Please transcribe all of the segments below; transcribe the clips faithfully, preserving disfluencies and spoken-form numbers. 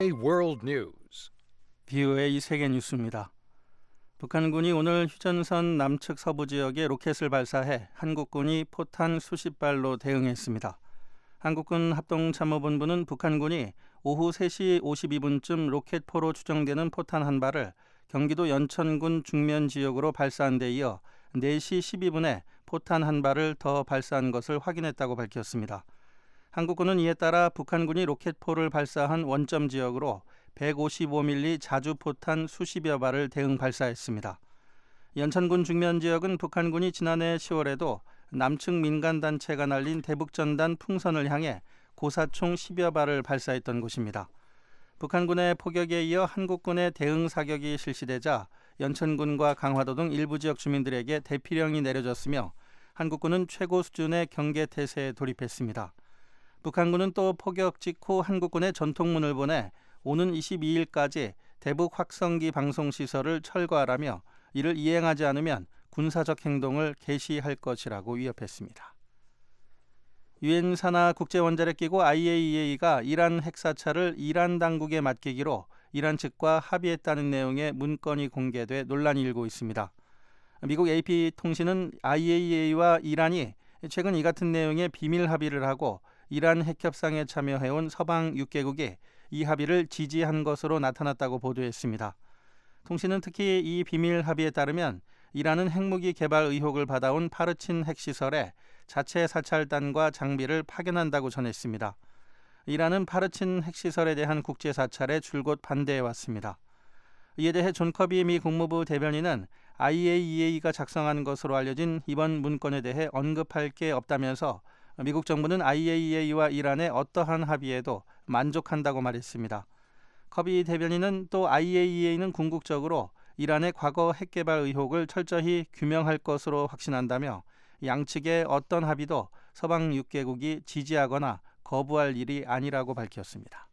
World News. 비오에이 세계 뉴스입니다. 북한군이 오늘 휴전선 남측 서부 지역에 로켓을 발사해 한국군이 포탄 수십 발로 대응했습니다. 한국군 합동참모본부는 북한군이 오후 세 시 오십이 분쯤 로켓포로 추정되는 포탄 한 발을 경기도 연천군 중면 지역으로 발사한 데 이어 네 시 십이 분에 포탄 한 발을 더 발사한 것을 확인했다고 밝혔습니다. 한국군은 이에 따라 북한군이 로켓포를 발사한 원점 지역으로 백오십오 밀리미터 자주포탄 수십여 발을 대응 발사했습니다. 연천군 중면 지역은 북한군이 지난해 시월에도 남측 민간단체가 날린 대북전단 풍선을 향해 고사총 십여 발을 발사했던 곳입니다. 북한군의 포격에 이어 한국군의 대응 사격이 실시되자 연천군과 강화도 등 일부 지역 주민들에게 대피령이 내려졌으며 한국군은 최고 수준의 경계태세에 돌입했습니다. 북한군은 또 포격 직후 한국군의 전통문을 보내 오는 이십이 일까지 대북 확성기 방송시설을 철거하라며 이를 이행하지 않으면 군사적 행동을 개시할 것이라고 위협했습니다. 유엔 산하 국제원자력기구 아이에이이에이가 이란 핵사찰을 이란 당국에 맡기기로 이란 측과 합의했다는 내용의 문건이 공개돼 논란이 일고 있습니다. 미국 에이피통신은 아이에이이에이와 이란이 최근 이 같은 내용의 비밀 합의를 하고 이란 핵협상에 참여해온 서방 육 개국이 이 합의를 지지한 것으로 나타났다고 보도했습니다. 통신은 특히 이 비밀 합의에 따르면 이란은 핵무기 개발 의혹을 받아온 파르친 핵시설에 자체 사찰단과 장비를 파견한다고 전했습니다. 이란은 파르친 핵시설에 대한 국제 사찰에 줄곧 반대해왔습니다. 이에 대해 존 커비 미 국무부 대변인은 아이에이이에이가 작성한 것으로 알려진 이번 문건에 대해 언급할 게 없다면서 미국 정부는 아이에이이에이와 이란의 어떠한 합의에도 만족한다고 말했습니다. 커비 대변인은 또 아이에이이에이는 궁극적으로 이란의 과거 핵개발 의혹을 철저히 규명할 것으로 확신한다며 양측의 어떤 합의도 서방 육 개국이 지지하거나 거부할 일이 아니라고 밝혔습니다.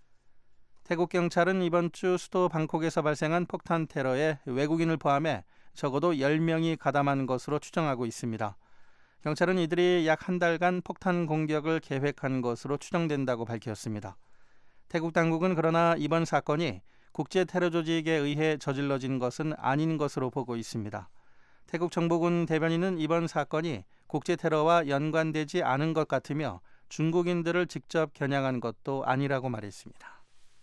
태국 경찰은 이번 주 수도 방콕에서 발생한 폭탄 테러에 외국인을 포함해 적어도 열 명이 가담한 것으로 추정하고 있습니다. 경찰은 이들이 약 한 달간 폭탄 공격을 계획한 것으로 추정된다고 밝혔습니다. 태국 당국은 그러나 이번 사건이 국제 테러 조직에 의해 저질러진 것은 아닌 것으로 보고 있습니다. 태국 정보군 대변인은 이번 사건이 국제 테러와 연관되지 않은 것 같으며 중국인들을 직접 겨냥한 것도 아니라고 말했습니다.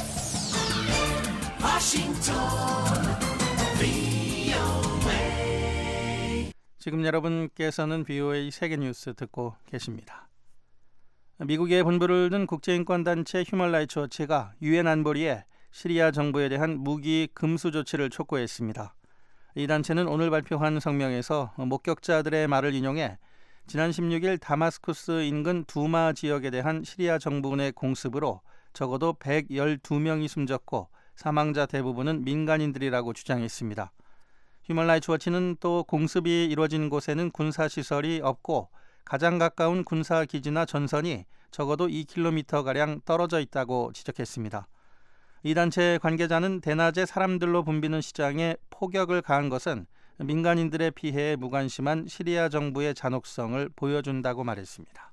지금 여러분께서는 비오에이 세계뉴스 듣고 계십니다. 미국의 본부를 둔 국제인권단체 휴먼 라이츠 워치가 유엔 안보리에 시리아 정부에 대한 무기 금수 조치를 촉구했습니다. 이 단체는 오늘 발표한 성명에서 목격자들의 말을 인용해 지난 십육 일 다마스쿠스 인근 두마 지역에 대한 시리아 정부군의 공습으로 적어도 백십이 명이 숨졌고 사망자 대부분은 민간인들이라고 주장했습니다. 휴먼 라이츠 워치는 또 공습이 이루어진 곳에는 군사시설이 없고 가장 가까운 군사기지나 전선이 적어도 이 킬로미터가량 떨어져 있다고 지적했습니다. 이 단체 관계자는 대낮에 사람들로 붐비는 시장에 폭격을 가한 것은 민간인들의 피해에 무관심한 시리아 정부의 잔혹성을 보여준다고 말했습니다.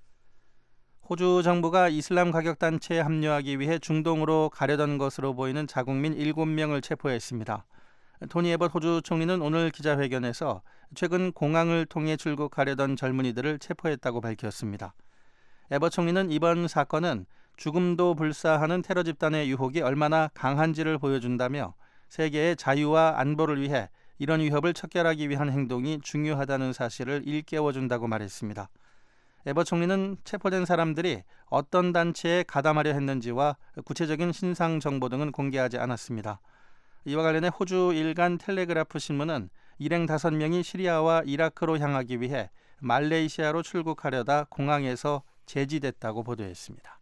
호주 정부가 이슬람 가격 단체에 합류하기 위해 중동으로 가려던 것으로 보이는 자국민 일곱 명을 체포했습니다. 토니 에벗 호주 총리는 오늘 기자회견에서 최근 공항을 통해 출국하려던 젊은이들을 체포했다고 밝혔습니다. 에벗 총리는 이번 사건은 죽음도 불사하는 테러 집단의 유혹이 얼마나 강한지를 보여준다며 세계의 자유와 안보를 위해 이런 위협을 척결하기 위한 행동이 중요하다는 사실을 일깨워준다고 말했습니다. 에벗 총리는 체포된 사람들이 어떤 단체에 가담하려 했는지와 구체적인 신상 정보 등은 공개하지 않았습니다. 이와 관련해 호주 일간 텔레그라프 신문은 일행 다섯 명이 시리아와 이라크로 향하기 위해 말레이시아로 출국하려다 공항에서 제지됐다고 보도했습니다.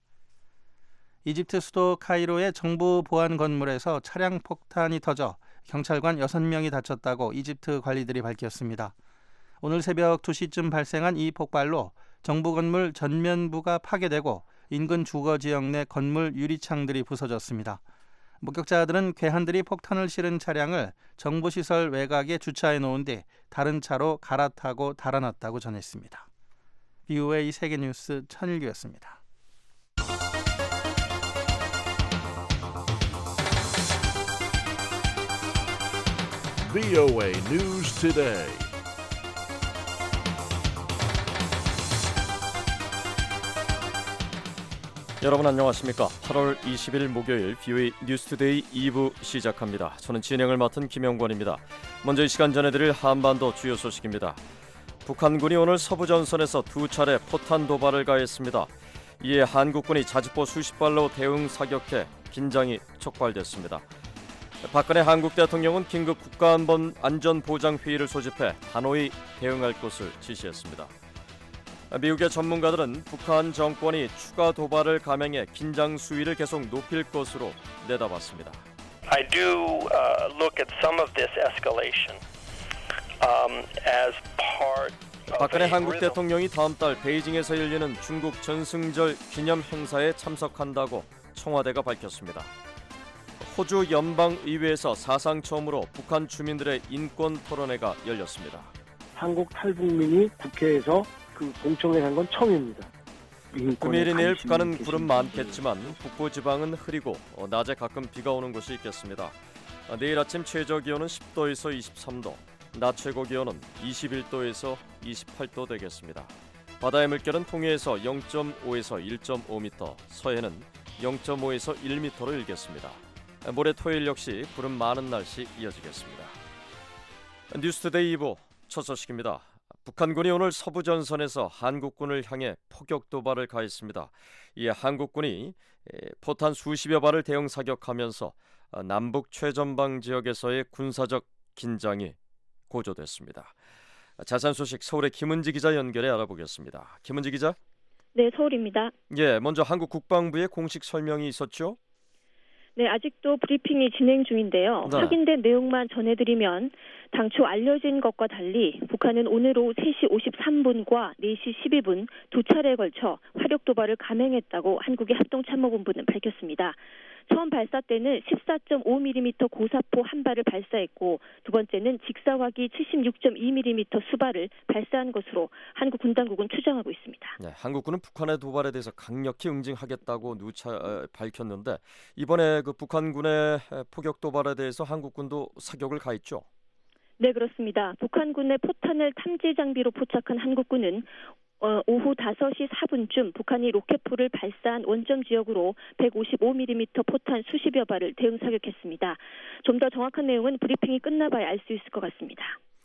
이집트 수도 카이로의 정부 보안 건물에서 차량 폭탄이 터져 경찰관 여섯 명이 다쳤다고 이집트 관리들이 밝혔습니다. 오늘 새벽 두 시쯤 발생한 이 폭발로 정부 건물 전면부가 파괴되고 인근 주거 지역 내 건물 유리창들이 부서졌습니다. 목격자들은 괴한들이 폭탄을 실은 차량을 정부시설 외곽에 주차해 놓은 뒤 다른 차로 갈아타고 달아났다고 전했습니다. 비오에이 세계뉴스 천일규였습니다. 브이오에이 News Today. 여러분 안녕하십니까? 팔월 이십일 목요일 브이오에이 뉴스투데이 이 부 시작합니다. 저는 진행을 맡은 김영권입니다. 먼저 이 시간 전해드릴 한반도 주요 소식입니다. 북한군이 오늘 서부전선에서 두 차례 포탄 도발을 가했습니다. 이에 한국군이 자주포 수십 발로 대응 사격해 긴장이 촉발됐습니다. 박근혜 한국 대통령은 긴급 국가안전보장회의를 소집해 단호히 대응할 것을 지시했습니다. 미국의 전문가들은 북한 정권이 추가 도발을 감행해 긴장 수위를 계속 높일 것으로 내다봤습니다. I do uh, look at some of this escalation um, as part of 박근혜 a 한국 rhythm. 대통령이 다음 달 베이징에서 열리는 중국 전승절 기념 행사에 참석한다고 청와대가 밝혔습니다. 호주 연방의회에서 사상 처음으로 북한 주민들의 인권 토론회가 열렸습니다. 한국 탈북민이 국회에서 그 공청회 한 건 처음입니다. 금요일이 내일 북한은 구름 많겠지만 북부 지방은 흐리고 어, 낮에 가끔 비가 오는 곳이 있겠습니다. 어, 내일 아침 최저 기온은 십 도에서 이십삼 도, 낮 최고 기온은 이십일 도에서 이십팔 도 되겠습니다. 바다의 물결은 동해에서 영 점 오에서 일 점 오 미터, 서해는 영 점 오에서 일 미터로 일겠습니다. 모레 토요일 역시 구름 많은 날씨 이어지겠습니다. 뉴스투데이 이 부 첫 소식입니다. 북한군이 오늘 서부전선에서 한국군을 향해 포격 도발을 가했습니다. 이에 한국군이 포탄 수십여 발을 대응 사격하면서 남북 최전방 지역에서의 군사적 긴장이 고조됐습니다. 자세한 소식 서울의 김은지 기자 연결해 알아보겠습니다. 김은지 기자. 네, 서울입니다. 예, 먼저 한국 국방부의 공식 설명이 있었죠? 네, 아직도 브리핑이 진행 중인데요. 네. 확인된 내용만 전해드리면 당초 알려진 것과 달리 북한은 오늘 오후 세 시 오십삼 분과 네 시 십이 분 두 차례에 걸쳐 화력 도발을 감행했다고 한국의 합동참모본부는 밝혔습니다. 처음 발사 때는 십사 점 오 밀리미터 고사포 한 발을 발사했고 두 번째는 직사화기 칠십육 점 이 밀리미터 수발을 발사한 것으로 한국 군 당국은 추정하고 있습니다. 네, 한국군은 북한의 도발에 대해서 강력히 응징하겠다고 누차 에, 밝혔는데 이번에 그 북한군의 포격 도발에 대해서 한국군도 사격을 가했죠? 네, 그렇습니다. 북한군의 포탄을 탐지 장비로 포착한 한국군은 어, 오후 다섯 시 사 분쯤 북한이 로켓포를 발사한 원점 지역으로 백오십오 밀리미터 포탄 수십여 발을 대응 사격했습니다. 좀 더 정확한 내용은 브리핑이 끝나봐야 알 수 있을 것 같습니다.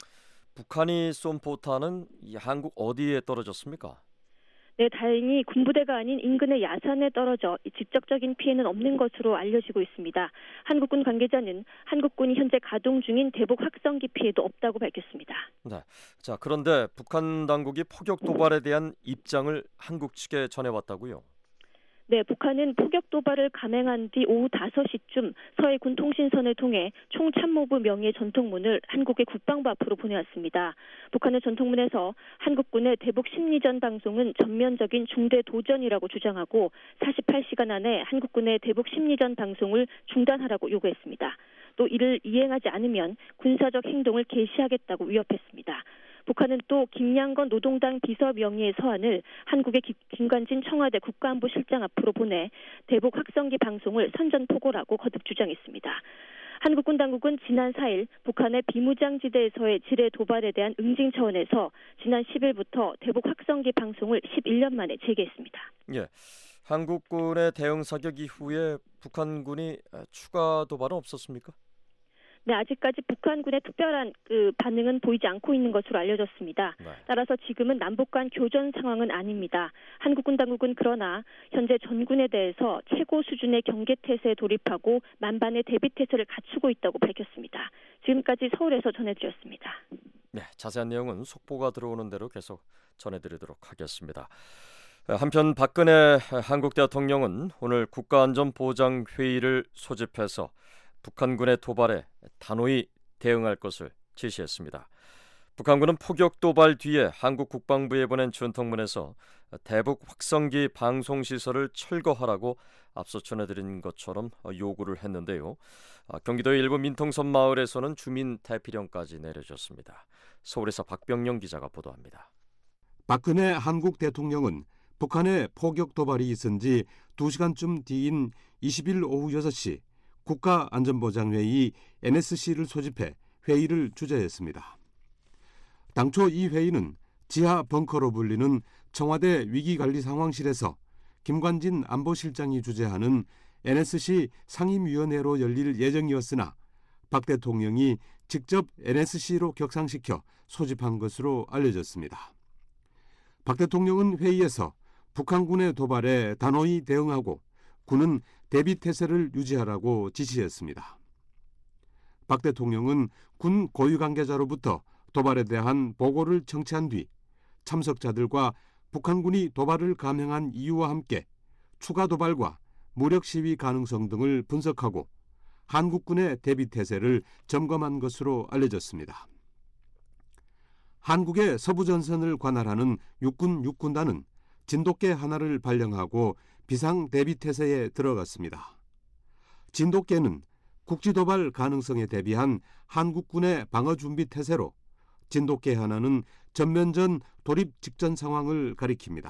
북한이 쏜 포탄은 이 한국 어디에 떨어졌습니까? 네, 다행히 군부대가 아닌 인근의 야산에 떨어져 직접적인 피해는 없는 것으로 알려지고 있습니다. 한국군 관계자는 한국군이 현재 가동 중인 대북 확성기 피해도 없다고 밝혔습니다. 네, 자 그런데 북한 당국이 포격 도발에 대한 입장을 한국 측에 전해왔다고요? 네, 북한은 포격 도발을 감행한 뒤 오후 다섯 시쯤 서해 군 통신선을 통해 총참모부 명의의 전통문을 한국의 국방부 앞으로 보내왔습니다. 북한의 전통문에서 한국군의 대북 심리전 방송은 전면적인 중대 도전이라고 주장하고 사십팔 시간 안에 한국군의 대북 심리전 방송을 중단하라고 요구했습니다. 또 이를 이행하지 않으면 군사적 행동을 개시하겠다고 위협했습니다. 북한은 또 김양건 노동당 비서 명의의 서한을 한국의 김관진 청와대 국가안보실장 앞으로 보내 대북 확성기 방송을 선전포고라고 거듭 주장했습니다. 한국군 당국은 지난 사 일 북한의 비무장지대에서의 지뢰 도발에 대한 응징 차원에서 지난 십 일부터 대북 확성기 방송을 십일 년 만에 재개했습니다. 예, 한국군의 대응 사격 이후에 북한군이 추가 도발은 없었습니까? 네, 아직까지 북한군의 특별한 그 반응은 보이지 않고 있는 것으로 알려졌습니다. 네. 따라서 지금은 남북 간 교전 상황은 아닙니다. 한국군 당국은 그러나 현재 전군에 대해서 최고 수준의 경계태세에 돌입하고 만반의 대비태세를 갖추고 있다고 밝혔습니다. 지금까지 서울에서 전해드렸습니다. 네, 자세한 내용은 속보가 들어오는 대로 계속 전해드리도록 하겠습니다. 한편 박근혜 한국 대통령은 오늘 국가안전보장회의를 소집해서 북한군의 도발에 단호히 대응할 것을 지시했습니다. 북한군은 포격 도발 뒤에 한국 국방부에 보낸 전통문에서 대북 확성기 방송 시설을 철거하라고 앞서 전해드린 것처럼 요구를 했는데요. 경기도의 일부 민통선 마을에서는 주민 대피령까지 내려졌습니다. 서울에서 박병영 기자가 보도합니다. 박근혜 한국 대통령은 북한의 포격 도발이 있은 지 두 시간쯤 뒤인 이십 일 오후 여섯 시 국가안전보장회의 엔에스씨를 소집해 회의를 주재했습니다. 당초 이 회의는 지하 벙커로 불리는 청와대 위기관리상황실에서 김관진 안보실장이 주재하는 엔에스씨 상임위원회로 열릴 예정이었으나 박 대통령이 직접 엔에스씨로 격상시켜 소집한 것으로 알려졌습니다. 박 대통령은 회의에서 북한군의 도발에 단호히 대응하고 군은 대비태세를 유지하라고 지시했습니다. 박 대통령은 군 고위 관계자로부터 도발에 대한 보고를 청취한 뒤 참석자들과 북한군이 도발을 감행한 이유와 함께 추가 도발과 무력 시위 가능성 등을 분석하고 한국군의 대비태세를 점검한 것으로 알려졌습니다. 한국의 서부전선을 관할하는 육군 육군단은 진돗개 하나를 발령하고 비상대비태세에 들어갔습니다. 진돗개는 국지도발 가능성에 대비한 한국군의 방어준비태세로 진돗개 하나는 전면전 돌입 직전 상황을 가리킵니다.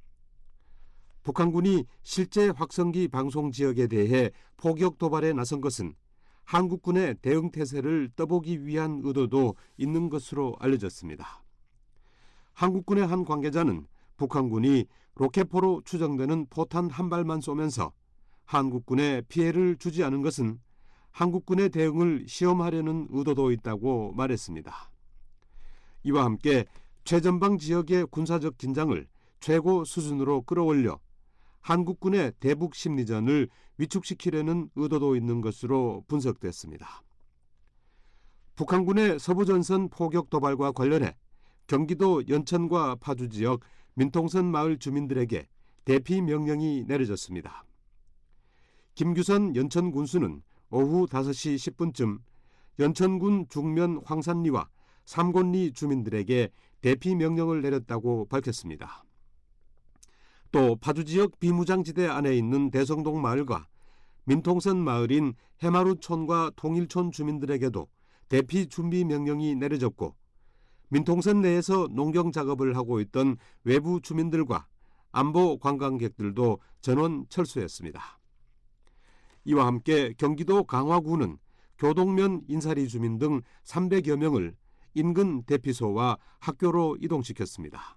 북한군이 실제 확성기 방송 지역에 대해 포격 도발에 나선 것은 한국군의 대응태세를 떠보기 위한 의도도 있는 것으로 알려졌습니다. 한국군의 한 관계자는 북한군이 로켓포로 추정되는 포탄 한 발만 쏘면서 한국군에 피해를 주지 않은 것은 한국군의 대응을 시험하려는 의도도 있다고 말했습니다. 이와 함께 최전방 지역의 군사적 긴장을 최고 수준으로 끌어올려 한국군의 대북 심리전을 위축시키려는 의도도 있는 것으로 분석됐습니다. 북한군의 서부전선 포격 도발과 관련해 경기도 연천과 파주 지역 민통선 마을 주민들에게 대피 명령이 내려졌습니다. 김규선 연천 군수는 오후 다섯 시 십 분쯤 연천군 중면 황산리와 삼곤리 주민들에게 대피 명령을 내렸다고 밝혔습니다. 또 파주 지역 비무장지대 안에 있는 대성동 마을과 민통선 마을인 해마루촌과 통일촌 주민들에게도 대피 준비 명령이 내려졌고 민통선 내에서 농경 작업을 하고 있던 외부 주민들과 안보 관광객들도 전원 철수했습니다. 이와 함께 경기도 강화구는 교동면 인사리 주민 등 삼백여 명을 인근 대피소와 학교로 이동시켰습니다.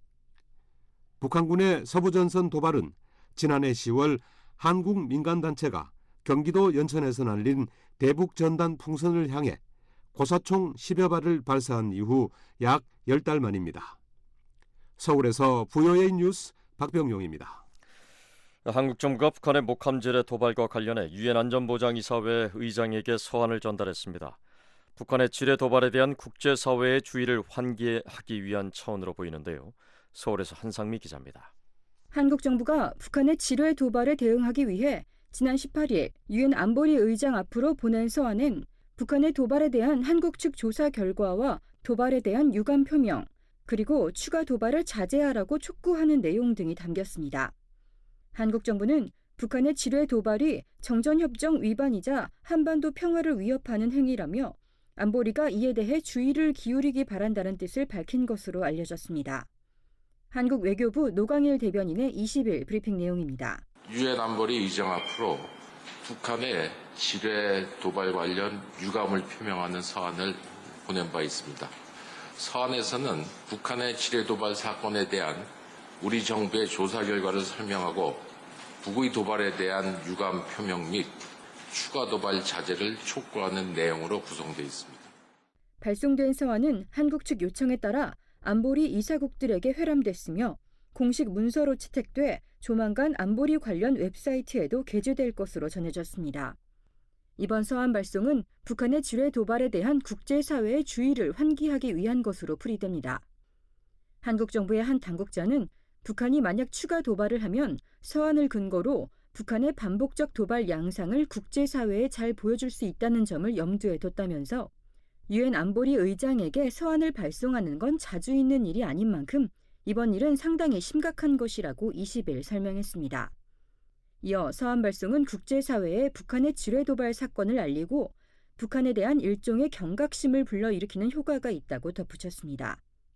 북한군의 서부전선 도발은 지난해 시월 한국 민간단체가 경기도 연천에서 날린 대북전단 풍선을 향해 고사총 십여 발을 발사한 이후 약 열 달 만입니다. 서울에서 브이오에이 뉴스 박병용입니다. 한국 정부가 북한의 목함질의 도발과 관련해 유엔 안전보장이사회 의장에게 서한을 전달했습니다. 북한의 지뢰 도발에 대한 국제사회의 주의를 환기하기 위한 차원으로 보이는데요. 서울에서 한상미 기자입니다. 한국 정부가 북한의 지뢰 도발에 대응하기 위해 지난 십팔 일 유엔 안보리 의장 앞으로 보낸 서한은 북한의 도발에 대한 한국 측 조사 결과와 도발에 대한 유감 표명, 그리고 추가 도발을 자제하라고 촉구하는 내용 등이 담겼습니다. 한국 정부는 북한의 지뢰 도발이 정전협정 위반이자 한반도 평화를 위협하는 행위라며 안보리가 이에 대해 주의를 기울이기 바란다는 뜻을 밝힌 것으로 알려졌습니다. 한국 외교부 노광일 대변인의 이십 일 브리핑 내용입니다. 유엔 안보리 의장 앞으로 북한의 지뢰 도발 관련 유감을 표명하는 서한을 보낸 바 있습니다. 서한에서는 북한의 지뢰 도발 사건에 대한 우리 정부의 조사 결과를 설명하고 북의 도발에 대한 유감 표명 및 추가 도발 자제를 촉구하는 내용으로 구성되어 있습니다. 발송된 서한은 한국 측 요청에 따라 안보리 이사국들에게 회람됐으며 공식 문서로 채택돼 조만간 안보리 관련 웹사이트에도 게재될 것으로 전해졌습니다. 이번 서한 발송은 북한의 지뢰 도발에 대한 국제사회의 주의를 환기하기 위한 것으로 풀이됩니다. 한국 정부의 한 당국자는 북한이 만약 추가 도발을 하면 서한을 근거로 북한의 반복적 도발 양상을 국제사회에 잘 보여줄 수 있다는 점을 염두에 뒀다면서 유엔 안보리 의장에게 서한을 발송하는 건 자주 있는 일이 아닌 만큼 이번 일은 상당히 심각한 것이라고 이십 일 설명했습니다. 이어 서한 발송은 국제사회에 북한의 지뢰 도발 사건을 알리고 북한에 대한 일종의 경각심을 불러일으키는 효과가 있다고 덧붙였습니다.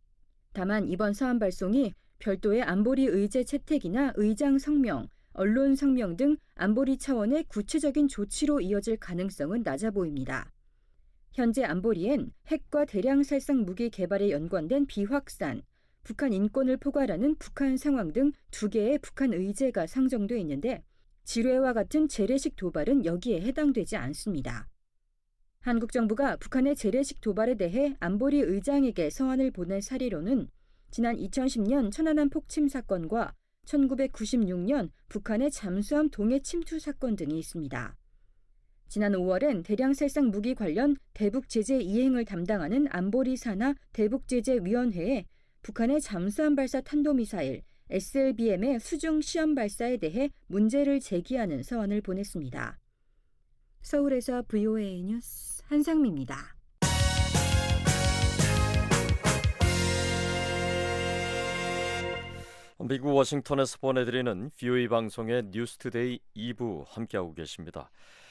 다만 이번 서한 발송이 별도의 안보리 의제 채택이나 의장 성명, 언론 성명 등 안보리 차원의 구체적인 조치로 이어질 가능성은 낮아 보입니다. 현재 안보리엔 핵과 대량 살상 무기 개발에 연관된 비확산, 북한 인권을 포괄하는 북한 상황 등 두 개의 북한 의제가 상정돼 있는데 지뢰와 같은 재래식 도발은 여기에 해당되지 않습니다. 한국 정부가 북한의 재래식 도발에 대해 안보리 의장에게 서한을 보낸 사례로는 지난 이천십 년 천안함 폭침 사건과 천구백구십육 년 북한의 잠수함 동해 침투 사건 등이 있습니다. 지난 오월엔 대량살상 무기 관련 대북 제재 이행을 담당하는 안보리 산하 대북제재위원회에 북한의 잠수함 발사 탄도미사일 에스엘비엠의 수중 시험 발사에 대해 문제를 제기하는 서한을 보냈습니다. 서울에서 브이오에이 뉴스 한상미입니다. 미국 워싱턴에서 보내드리는 브이오에이 방송의 뉴스투데이 이 부 함께하고 계십니다.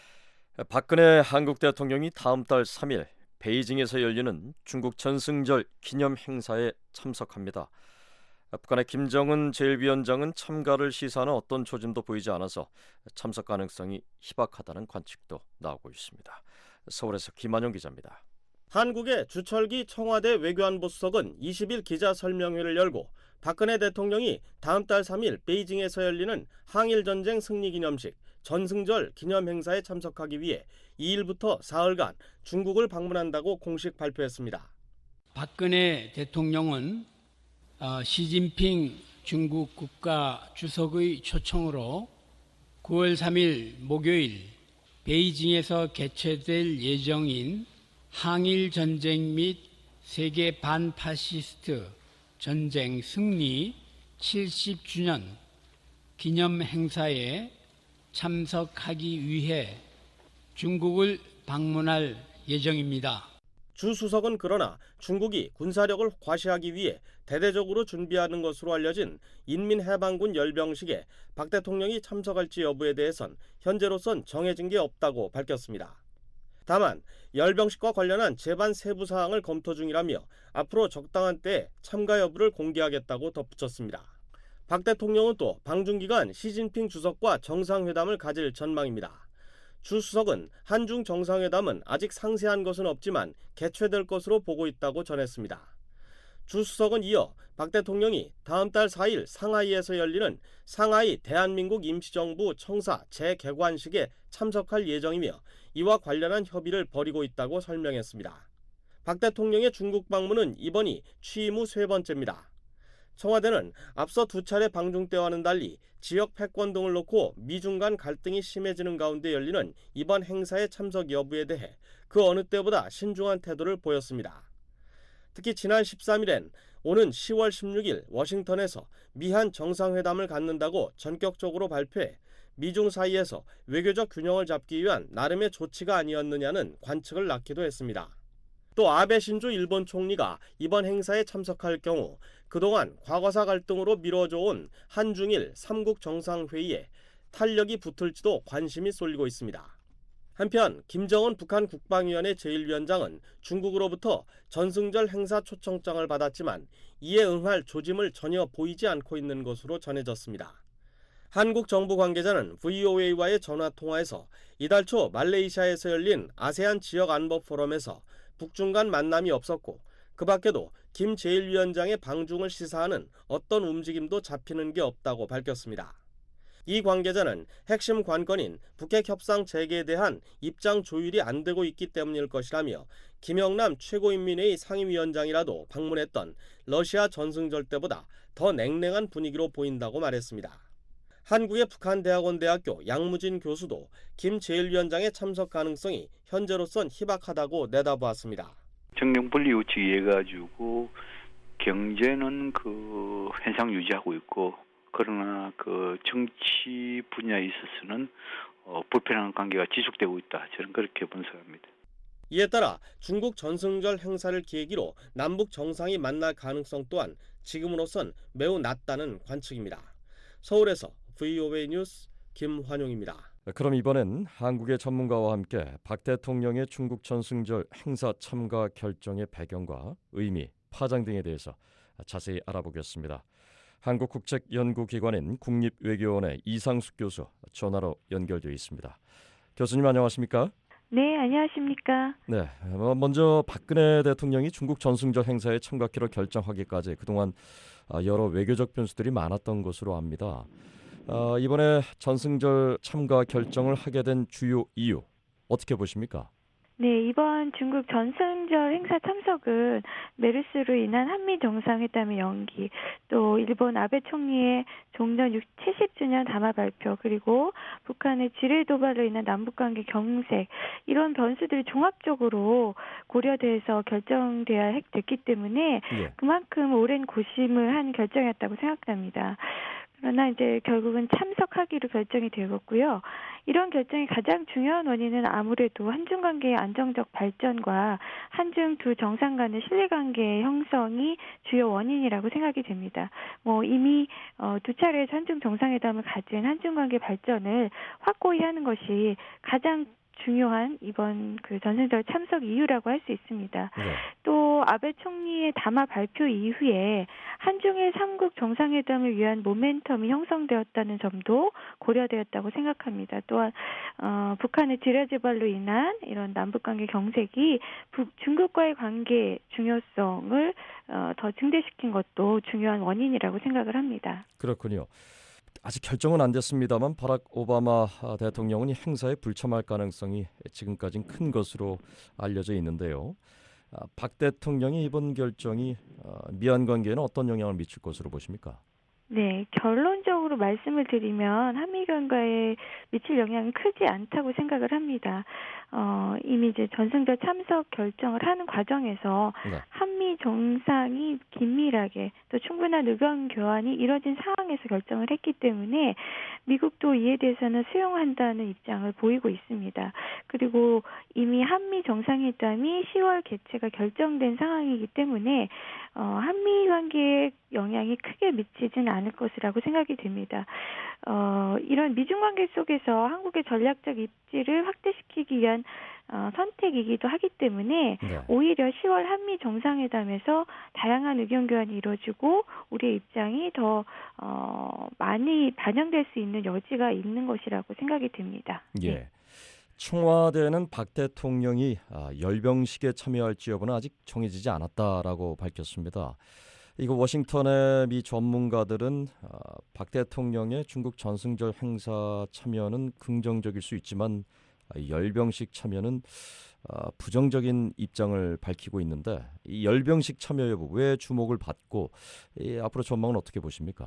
박근혜 한국 대통령이 다음 달 삼 일 베이징에서 열리는 중국 전승절 기념 행사에 참석합니다. 북한의 김정은 제일 위원장은 참가를 시사하는 어떤 조짐도 보이지 않아서 참석 가능성이 희박하다는 관측도 나오고 있습니다. 서울에서 김한영 기자입니다. 한국의 주철기 청와대 외교안보 수석은 이십 일 기자설명회를 열고 박근혜 대통령이 다음 달 삼 일 베이징에서 열리는 항일전쟁 승리기념식 전승절 기념행사에 참석하기 위해 이 일부터 사흘간 중국을 방문한다고 공식 발표했습니다. 박근혜 대통령은 시진핑 중국 국가주석의 초청으로 구월 삼 일 목요일 베이징에서 개최될 예정인 항일전쟁 및 세계 반파시스트 전쟁 승리 칠십 주년 기념 행사에 참석하기 위해 중국을 방문할 예정입니다. 주 수석은 그러나 중국이 군사력을 과시하기 위해 대대적으로 준비하는 것으로 알려진 인민해방군 열병식에 박 대통령이 참석할지 여부에 대해선 현재로선 정해진 게 없다고 밝혔습니다. 다만 열병식과 관련한 제반 세부 사항을 검토 중이라며 앞으로 적당한 때에 참가 여부를 공개하겠다고 덧붙였습니다. 박 대통령은 또 방중기간 시진핑 주석과 정상회담을 가질 전망입니다. 주 수석은 한중 정상회담은 아직 상세한 것은 없지만 개최될 것으로 보고 있다고 전했습니다. 주 수석은 이어 박 대통령이 다음 달 사 일 상하이에서 열리는 상하이 대한민국 임시정부 청사 재개관식에 참석할 예정이며 이와 관련한 협의를 벌이고 있다고 설명했습니다. 박 대통령의 중국 방문은 이번이 취임 후 세 번째입니다. 청와대는 앞서 두 차례 방중 때와는 달리 지역 패권 등을 놓고 미중 간 갈등이 심해지는 가운데 열리는 이번 행사의 참석 여부에 대해 그 어느 때보다 신중한 태도를 보였습니다. 특히 지난 십삼 일엔 오는 시월 십육 일 워싱턴에서 미한 정상회담을 갖는다고 전격적으로 발표해 미중 사이에서 외교적 균형을 잡기 위한 나름의 조치가 아니었느냐는 관측을 낳기도 했습니다. 또 아베 신조 일본 총리가 이번 행사에 참석할 경우 그동안 과거사 갈등으로 미뤄져 온 한중일 삼국 정상회의에 탄력이 붙을지도 관심이 쏠리고 있습니다. 한편 김정은 북한 국방위원회 제일 위원장은 중국으로부터 전승절 행사 초청장을 받았지만 이에 응할 조짐을 전혀 보이지 않고 있는 것으로 전해졌습니다. 한국 정부 관계자는 브이오에이와의 전화통화에서 이달 초 말레이시아에서 열린 아세안 지역 안보 포럼에서 북중 간 만남이 없었고 그 밖에도 김 제일 위원장의 방중을 시사하는 어떤 움직임도 잡히는 게 없다고 밝혔습니다. 이 관계자는 핵심 관건인 북핵 협상 재개에 대한 입장 조율이 안 되고 있기 때문일 것이라며 김영남 최고인민회의 상임위원장이라도 방문했던 러시아 전승절 때보다 더 냉랭한 분위기로 보인다고 말했습니다. 한국의 북한대학원대학교 양무진 교수도 김 제일 위원장의 참석 가능성이 현재로선 희박하다고 내다보았습니다. 정경분리 우측해가지고 경제는 그 현상 유지하고 있고 그러나 그 정치 분야에 있어서는 어, 불편한 관계가 지속되고 있다. 저는 그렇게 분석합니다. 이에 따라 중국 전승절 행사를 계기로 남북 정상이 만날 가능성 또한 지금으로선 매우 낮다는 관측입니다. 서울에서 브이오에이 뉴스 김환용입니다. 그럼 이번엔 한국의 전문가와 함께 박 대통령의 중국 전승절 행사 참가 결정의 배경과 의미, 파장 등에 대해서 자세히 알아보겠습니다. 한국국책연구기관인 국립외교원의 이상숙 교수 전화로 연결되어 있습니다. 교수님 안녕하십니까? 네, 안녕하십니까. 네, 먼저 박근혜 대통령이 중국 전승절 행사에 참가키로 결정하기까지 그동안 여러 외교적 변수들이 많았던 것으로 압니다. 이번에 전승절 참가 결정을 하게 된 주요 이유 어떻게 보십니까? 네, 이번 중국 전승절 행사 참석은 메르스로 인한 한미 정상회담의 연기, 또 일본 아베 총리의 종전 칠십 주년 담화 발표, 그리고 북한의 지뢰 도발로 인한 남북관계 경색, 이런 변수들이 종합적으로 고려돼서 결정돼야 됐기 때문에 예. 그만큼 오랜 고심을 한 결정이었다고 생각합니다. 그러나 이제 결국은 참석하기로 결정이 되었고요. 이런 결정의 가장 중요한 원인은 아무래도 한중 관계의 안정적 발전과 한중 두 정상 간의 신뢰관계 형성이 주요 원인이라고 생각이 됩니다. 뭐 이미 어, 두 차례 한중 정상회담을 가진 한중 관계 발전을 확고히 하는 것이 가장 중요한 이번 그 전승절 참석 이유라고 할 수 있습니다. 네. 또 아베 총리의 담화 발표 이후에 한중일 삼국 정상회담을 위한 모멘텀이 형성되었다는 점도 고려되었다고 생각합니다. 또한 어, 북한의 지뢰 제발로 인한 이런 남북관계 경색이 북, 중국과의 관계 중요성을 어, 더 증대시킨 것도 중요한 원인이라고 생각을 합니다. 그렇군요. 아직 결정은 안 됐습니다만 바락 오바마 대통령은 이 행사에 불참할 가능성이 지금까지는 큰 것으로 알려져 있는데요. 박 대통령의 이번 결정이 미한 관계에는 어떤 영향을 미칠 것으로 보십니까? 네, 결론적으로 말씀을 드리면 한미 관계에 미칠 영향은 크지 않다고 생각을 합니다. 어, 이미 이제 전승절 참석 결정을 하는 과정에서 네. 한미 정상이 긴밀하게 또 충분한 의견 교환이 이뤄진 상황에서 결정을 했기 때문에 미국도 이에 대해서는 수용한다는 입장을 보이고 있습니다. 그리고 이미 한미 정상회담이 시월 개최가 결정된 상황이기 때문에 어, 한미 관계에 영향이 크게 미치지는 않을 것이라고 생각이 됩니다. 어, 이런 미중 관계 속에서 한국의 전략적 입지를 확대시키기 위한 어, 선택이기도 하기 때문에 네. 오히려 시월 한미 정상회담에서 다양한 의견 교환이 이루어지고 우리의 입장이 더 어, 많이 반영될 수 있는 여지가 있는 것이라고 생각이 됩니다. 예. 네. 청와대는 박 대통령이 열병식에 참여할지 여부는 아직 정해지지 않았다라고 밝혔습니다. 이거 워싱턴의 미 전문가들은 박 대통령의 중국 전승절 행사 참여는 긍정적일 수 있지만 열병식 참여는 부정적인 입장을 밝히고 있는데 이 열병식 참여 여부 왜 주목을 받고 이 앞으로 전망은 어떻게 보십니까?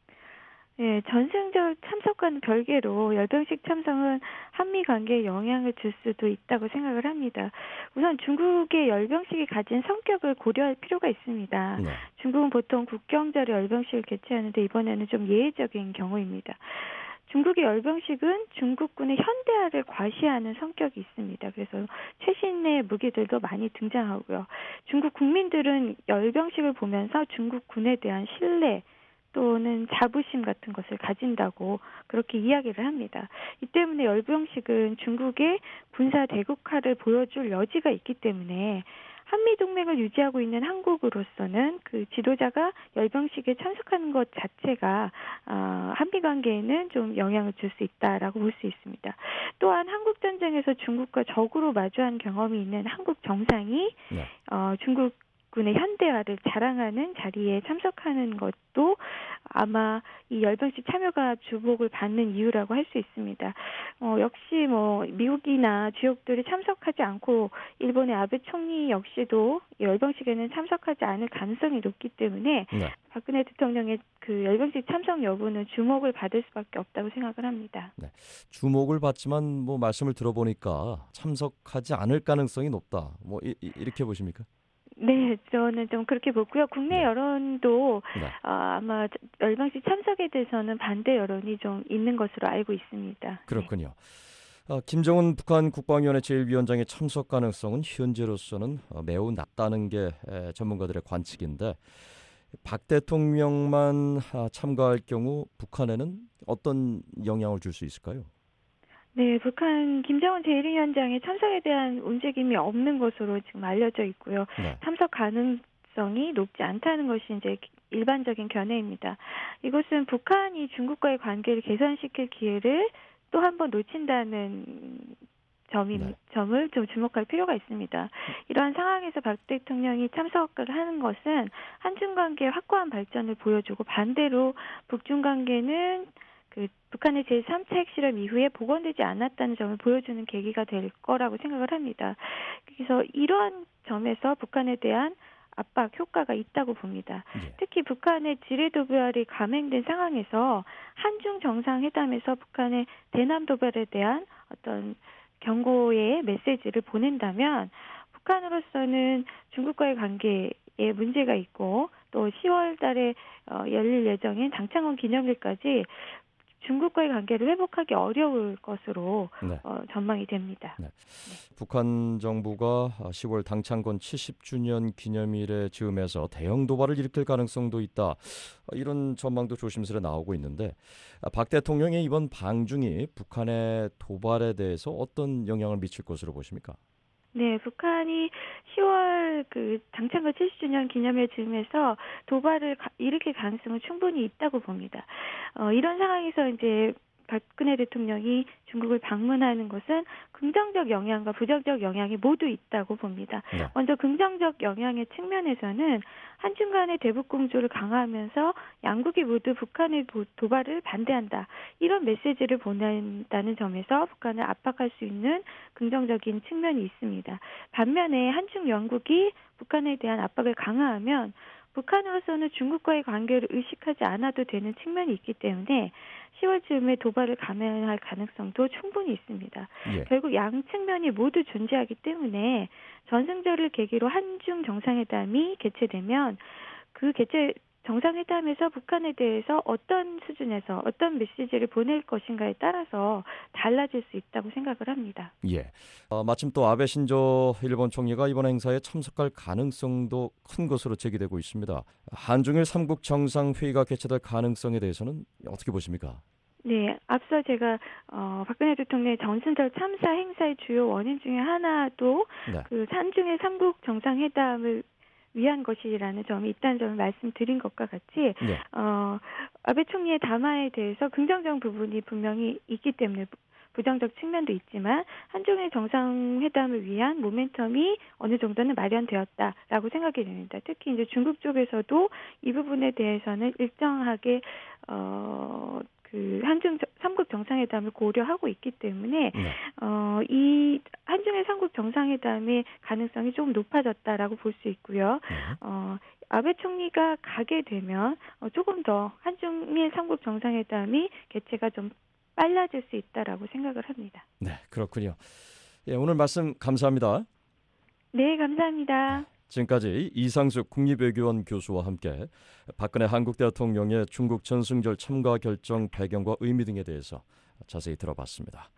네, 전승절 참석과는 별개로 열병식 참석은 한미 관계에 영향을 줄 수도 있다고 생각을 합니다. 우선 중국의 열병식이 가진 성격을 고려할 필요가 있습니다. 네. 중국은 보통 국경절에 열병식을 개최하는데 이번에는 좀 예외적인 경우입니다. 중국의 열병식은 중국군의 현대화를 과시하는 성격이 있습니다. 그래서 최신의 무기들도 많이 등장하고요. 중국 국민들은 열병식을 보면서 중국 군에 대한 신뢰 또는 자부심 같은 것을 가진다고 그렇게 이야기를 합니다. 이 때문에 열병식은 중국의 군사 대국화를 보여줄 여지가 있기 때문에 한미동맹을 유지하고 있는 한국으로서는 그 지도자가 열병식에 참석하는 것 자체가 어, 한미 관계에는 좀 영향을 줄 수 있다라고 볼 수 있습니다. 또한 한국전쟁에서 중국과 적으로 마주한 경험이 있는 한국 정상이 네. 어, 중국 군의 현대화를 자랑하는 자리에 참석하는 것도 아마 이 열병식 참여가 주목을 받는 이유라고 할 수 있습니다. 어, 역시 뭐 미국이나 주역들이 참석하지 않고 일본의 아베 총리 역시도 열병식에는 참석하지 않을 가능성이 높기 때문에 네. 박근혜 대통령의 그 열병식 참석 여부는 주목을 받을 수밖에 없다고 생각을 합니다. 네. 주목을 받지만 뭐 말씀을 들어보니까 참석하지 않을 가능성이 높다. 뭐 이, 이, 이렇게 보십니까? 네, 저는 좀 그렇게 보고요. 국내 여론도 네. 어, 아마 열병식 참석에 대해서는 반대 여론이 좀 있는 것으로 알고 있습니다. 그렇군요. 어, 김정은 북한 국방위원회 제일 위원장의 참석 가능성은 현재로서는 어, 매우 낮다는 게 에, 전문가들의 관측인데 박 대통령만 아, 참가할 경우 북한에는 어떤 영향을 줄 수 있을까요? 네, 북한 김정은 제일 위원장의 참석에 대한 움직임이 없는 것으로 지금 알려져 있고요. 네. 참석 가능성이 높지 않다는 것이 이제 일반적인 견해입니다. 이것은 북한이 중국과의 관계를 개선시킬 기회를 또 한 번 놓친다는 점이, 네. 점을 좀 주목할 필요가 있습니다. 이러한 상황에서 박 대통령이 참석을 하는 것은 한중 관계의 확고한 발전을 보여주고 반대로 북중 관계는 그 북한의 제삼 차 핵실험 이후에 복원되지 않았다는 점을 보여주는 계기가 될 거라고 생각을 합니다. 그래서 이러한 점에서 북한에 대한 압박 효과가 있다고 봅니다. 예. 특히 북한의 지뢰 도발이 감행된 상황에서 한중 정상회담에서 북한의 대남 도발에 대한 어떤 경고의 메시지를 보낸다면 북한으로서는 중국과의 관계에 문제가 있고 또 시월 달에 열릴 예정인 장창원 기념일까지 중국과의 관계를 회복하기 어려울 것으로 네. 어, 전망이 됩니다. 네. 북한 정부가 시월 당창건 칠십 주년 기념일에 즈음해서 대형 도발을 일으킬 가능성도 있다. 이런 전망도 조심스레 나오고 있는데 박 대통령의 이번 방중이 북한의 도발에 대해서 어떤 영향을 미칠 것으로 보십니까? 네, 북한이 시월 그 당창건 칠십 주년 기념일 즈음에서 도발을 가, 일으킬 가능성은 충분히 있다고 봅니다. 어, 이런 상황에서 이제 박근혜 대통령이 중국을 방문하는 것은 긍정적 영향과 부정적 영향이 모두 있다고 봅니다. 네. 먼저 긍정적 영향의 측면에서는 한중 간의 대북 공조를 강화하면서 양국이 모두 북한의 도발을 반대한다. 이런 메시지를 보낸다는 점에서 북한을 압박할 수 있는 긍정적인 측면이 있습니다. 반면에 한중 양국이 북한에 대한 압박을 강화하면 북한으로서는 중국과의 관계를 의식하지 않아도 되는 측면이 있기 때문에 시월 즈음에 도발을 감행할 가능성도 충분히 있습니다. 예. 결국 양 측면이 모두 존재하기 때문에 전승절을 계기로 한중 정상회담이 개최되면 그 개최 정상회담에서 북한에 대해서 어떤 수준에서 어떤 메시지를 보낼 것인가에 따라서 달라질 수 있다고 생각을 합니다. 예. 어, 마침 또 아베 신조 일본 총리가 이번 행사에 참석할 가능성도 큰 것으로 제기되고 있습니다. 한중일 삼국 정상회의가 개최될 가능성에 대해서는 어떻게 보십니까? 네, 앞서 제가 어, 박근혜 대통령의 전승절 참사 행사의 주요 원인 중에 하나도 네. 그 한중일 삼국 정상회담을 위한 것이라는 점이 있다는 점을 말씀드린 것과 같이 네. 어, 아베 총리의 담화에 대해서 긍정적 부분이 분명히 있기 때문에 부정적 측면도 있지만 한중일 정상회담을 위한 모멘텀이 어느 정도는 마련되었다라고 생각이 됩니다. 특히 이제 중국 쪽에서도 이 부분에 대해서는 일정하게 어, 그 한중 삼국 정상회담을 고려하고 있기 때문에 네. 어, 이 한중일 삼국 정상회담의 가능성이 조금 높아졌다라고 볼 수 있고요. 네. 어, 아베 총리가 가게 되면 어, 조금 더 한중일 삼국 정상회담이 개최가 좀 빨라질 수 있다라고 생각을 합니다. 네, 그렇군요. 예, 오늘 말씀 감사합니다. 네, 감사합니다. 지금까지 이상숙 국립외교원 교수와 함께 박근혜 한국 대통령의 중국 전승절 참가 결정 배경과 의미 등에 대해서 자세히 들어봤습니다.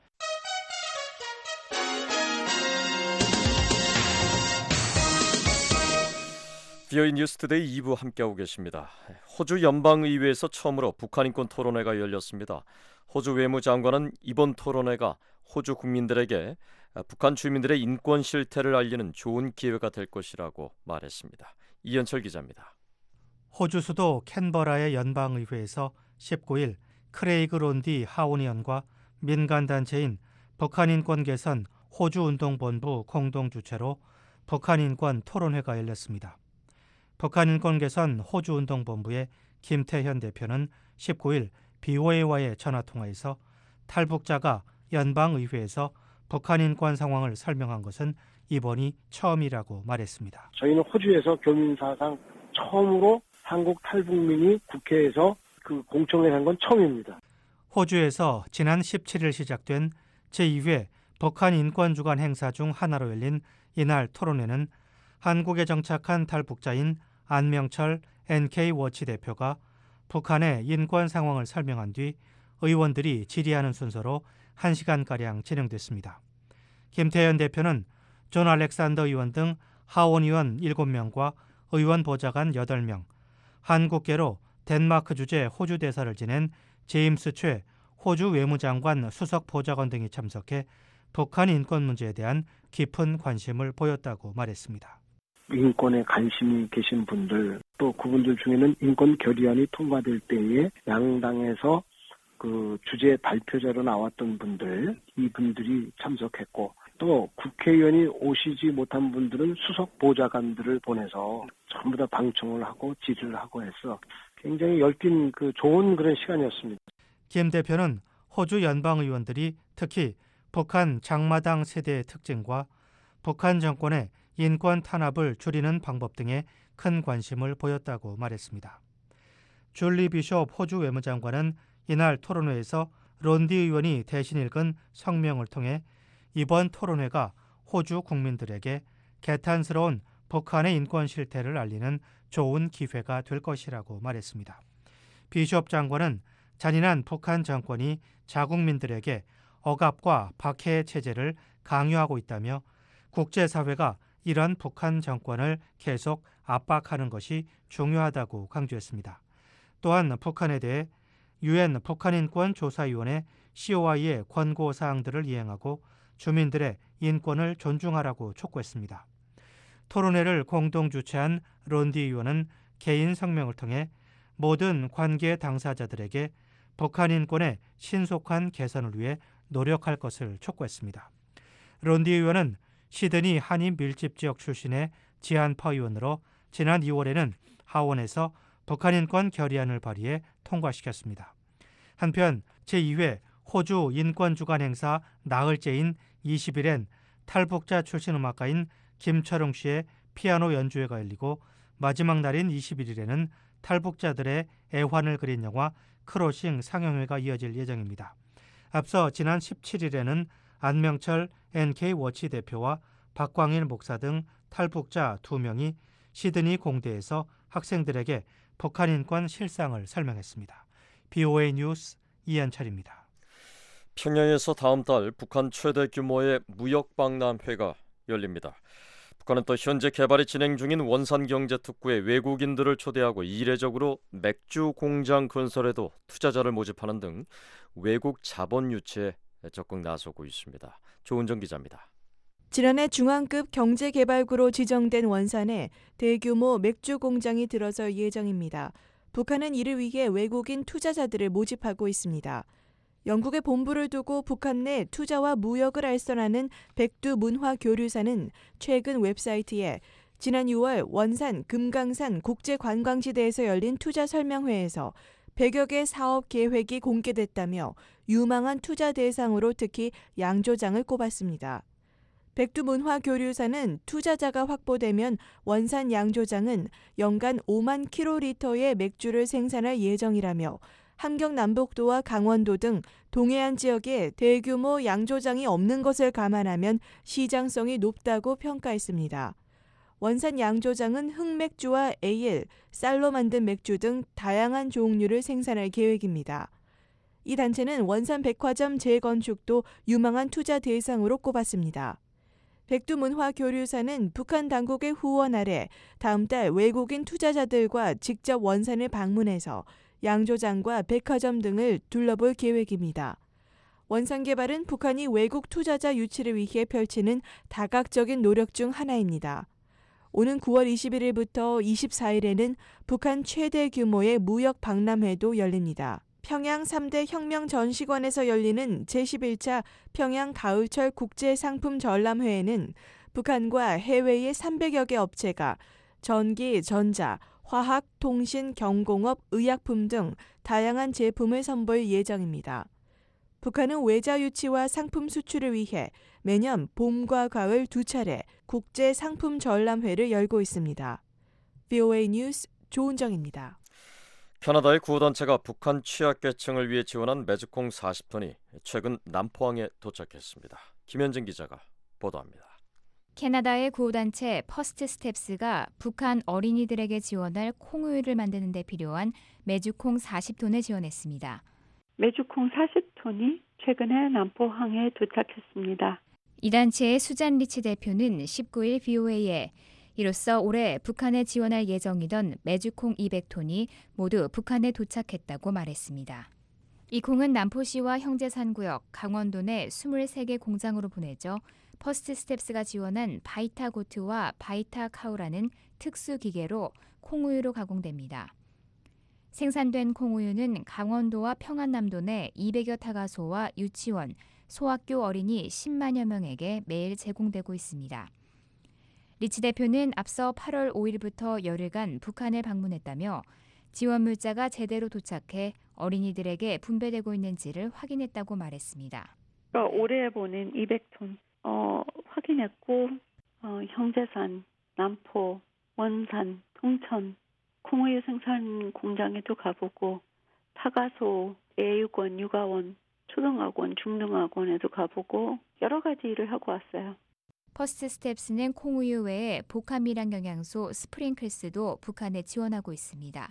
비오이 뉴스투데이 이 부 함께하고 계십니다. 호주 연방의회에서 처음으로 북한 인권 토론회가 열렸습니다. 호주 외무장관은 이번 토론회가 호주 국민들에게 북한 주민들의 인권 실태를 알리는 좋은 기회가 될 것이라고 말했습니다. 이현철 기자입니다. 호주 수도 캔버라의 연방의회에서 십구 일 크레이그 론디 하원의원과 민간단체인 북한인권 개선 호주운동본부 공동주최로 북한인권 토론회가 열렸습니다. 북한인권 개선 호주운동본부의 김태현 대표는 십구 일 비오에이와의 전화통화에서 탈북자가 연방의회에서 북한인권 상황을 설명한 것은 이번이 처음이라고 말했습니다. 저희는 호주에서 교민사상 처음으로 한국 탈북민이 국회에서 그 공청회를 한 건 처음입니다. 호주에서 지난 십칠 일 시작된 제이 회 북한 인권주간 행사 중 하나로 열린 이날 토론회는 한국에 정착한 탈북자인 안명철 엔케이워치 대표가 북한의 인권 상황을 설명한 뒤 의원들이 질의하는 순서로 한 시간가량 진행됐습니다. 김태현 대표는 존 알렉산더 의원 등 하원 의원 일곱 명과 의원 보좌관 여덟 명, 한국계로 덴마크 주재 호주 대사를 지낸 제임스 최 호주 외무장관 수석 보좌관 등이 참석해 북한 인권 문제에 대한 깊은 관심을 보였다고 말했습니다. 인권에 관심이 계신 분들, 또 그분들 중에는 인권 결의안이 통과될 때에 양당에서 그 주제 발표자로 나왔던 분들, 이분들이 참석했고 국회의원이 오시지 못한 분들은 수석 보좌관들을 보내서 전부 다 방청을 하고 질의를 하고 해서 굉장히 얽힌 그 좋은 그런 시간이었습니다. 김 대표는 호주 연방 의원들이 특히 북한 장마당 세대의 특징과 북한 정권의 인권 탄압을 줄이는 방법 등에 큰 관심을 보였다고 말했습니다. 줄리 비숍 호주 외무장관은 이날 토론회에서 론디 의원이 대신 읽은 성명을 통해 이번 토론회가 호주 국민들에게 개탄스러운 북한의 인권 실태를 알리는 좋은 기회가 될 것이라고 말했습니다. 비숍 장관은 잔인한 북한 정권이 자국민들에게 억압과 박해의 체제를 강요하고 있다며 국제사회가 이런 북한 정권을 계속 압박하는 것이 중요하다고 강조했습니다. 또한 북한에 대해 유엔 북한인권조사위원회 씨오아이의 권고사항들을 이행하고 주민들의 인권을 존중하라고 촉구했습니다. 토론회를 공동 주최한 론디 의원은 개인 성명을 통해 모든 관계 당사자들에게 북한 인권의 신속한 개선을 위해 노력할 것을 촉구했습니다. 론디 의원은 시드니 한인 밀집지역 출신의 지한파 의원으로 지난 이월에는 하원에서 북한 인권 결의안을 발의해 통과시켰습니다. 한편 제이 회 호주 인권주간 행사 나흘째인 이십 일엔 탈북자 출신 음악가인 김철웅 씨의 피아노 연주회가 열리고 마지막 날인 이십일 일에는 탈북자들의 애환을 그린 영화 크로싱 상영회가 이어질 예정입니다. 앞서 지난 십칠 일에는 안명철 엔케이워치 대표와 박광일 목사 등 탈북자 두 명이 시드니 공대에서 학생들에게 북한 인권 실상을 설명했습니다. 비오에이 뉴스 이한철입니다. 평양에서 다음 달 북한 최대 규모의 무역박람회가 열립니다. 북한은 또 현재 개발이 진행 중인 원산경제특구에 외국인들을 초대하고 이례적으로 맥주 공장 건설에도 투자자를 모집하는 등 외국 자본 유치에 적극 나서고 있습니다. 조은정 기자입니다. 지난해 중앙급 경제개발구로 지정된 원산에 대규모 맥주 공장이 들어설 예정입니다. 북한은 이를 위해 외국인 투자자들을 모집하고 있습니다. 영국의 본부를 두고 북한 내 투자와 무역을 알선하는 백두 문화교류사는 최근 웹사이트에 지난 유월 원산 금강산 국제관광지대에서 열린 투자 설명회에서 백여 개 사업 계획이 공개됐다며 유망한 투자 대상으로 특히 양조장을 꼽았습니다. 백두문화교류사는 투자자가 확보되면 원산 양조장은 연간 오만 킬로리터의 맥주를 생산할 예정이라며 함경 남북도와 강원도 등 동해안 지역에 대규모 양조장이 없는 것을 감안하면 시장성이 높다고 평가했습니다. 원산 양조장은 흑맥주와 에일, 쌀로 만든 맥주 등 다양한 종류를 생산할 계획입니다. 이 단체는 원산 백화점 재건축도 유망한 투자 대상으로 꼽았습니다. 백두문화교류사는 북한 당국의 후원 아래 다음 달 외국인 투자자들과 직접 원산을 방문해서 양조장과 백화점 등을 둘러볼 계획입니다. 원산 개발은 북한이 외국 투자자 유치를 위해 펼치는 다각적인 노력 중 하나입니다. 오는 구월 이십일일부터 이십사일에는 북한 최대 규모의 무역 박람회도 열립니다. 평양 삼 대 혁명 전시관에서 열리는 제십일 차 평양 가을철 국제상품 전람회에는 북한과 해외의 삼백여 개 업체가 전기, 전자, 화학, 통신, 경공업, 의약품 등 다양한 제품을 선보일 예정입니다. 북한은 외자 유치와 상품 수출을 위해 매년 봄과 가을 두 차례 국제 상품 전람회를 열고 있습니다. 비오에이 뉴스 조은정입니다. 캐나다의 구호단체가 북한 취약계층을 위해 지원한 매주콩 사십 톤이 최근 남포항에 도착했습니다. 김현진 기자가 보도합니다. 캐나다의 구호단체 퍼스트 스텝스가 북한 어린이들에게 지원할 콩우유를 만드는 데 필요한 메주콩 사십 톤을 지원했습니다. 메주콩 사십 톤이 최근에 남포항에 도착했습니다. 이 단체의 수잔 리치 대표는 십구일 비오에이에 이로써 올해 북한에 지원할 예정이던 메주콩 이백 톤이 모두 북한에 도착했다고 말했습니다. 이 콩은 남포시와 형제산구역, 강원도 내 이십삼 개 공장으로 보내져 퍼스트 스텝스가 지원한 바이타고트와 바이타카우라는 특수기계로 콩우유로 가공됩니다. 생산된 콩우유는 강원도와 평안남도 내 이백여 타가소와 유치원, 소학교 어린이 십만여 명에게 매일 제공되고 있습니다. 리치 대표는 앞서 팔월 오일부터 열흘간 북한을 방문했다며 지원 물자가 제대로 도착해 어린이들에게 분배되고 있는지를 확인했다고 말했습니다. 올해 보낸 이백 톤 어, 확인했고 어, 형제산, 남포, 원산, 통천, 콩우유 생산 공장에도 가보고 타가소, 애육원, 육아원, 초등학원, 중등학원에도 가보고 여러 가지 일을 하고 왔어요. 퍼스트 스텝스는 콩우유 외에 복합미량 영양소 스프링클스도 북한에 지원하고 있습니다.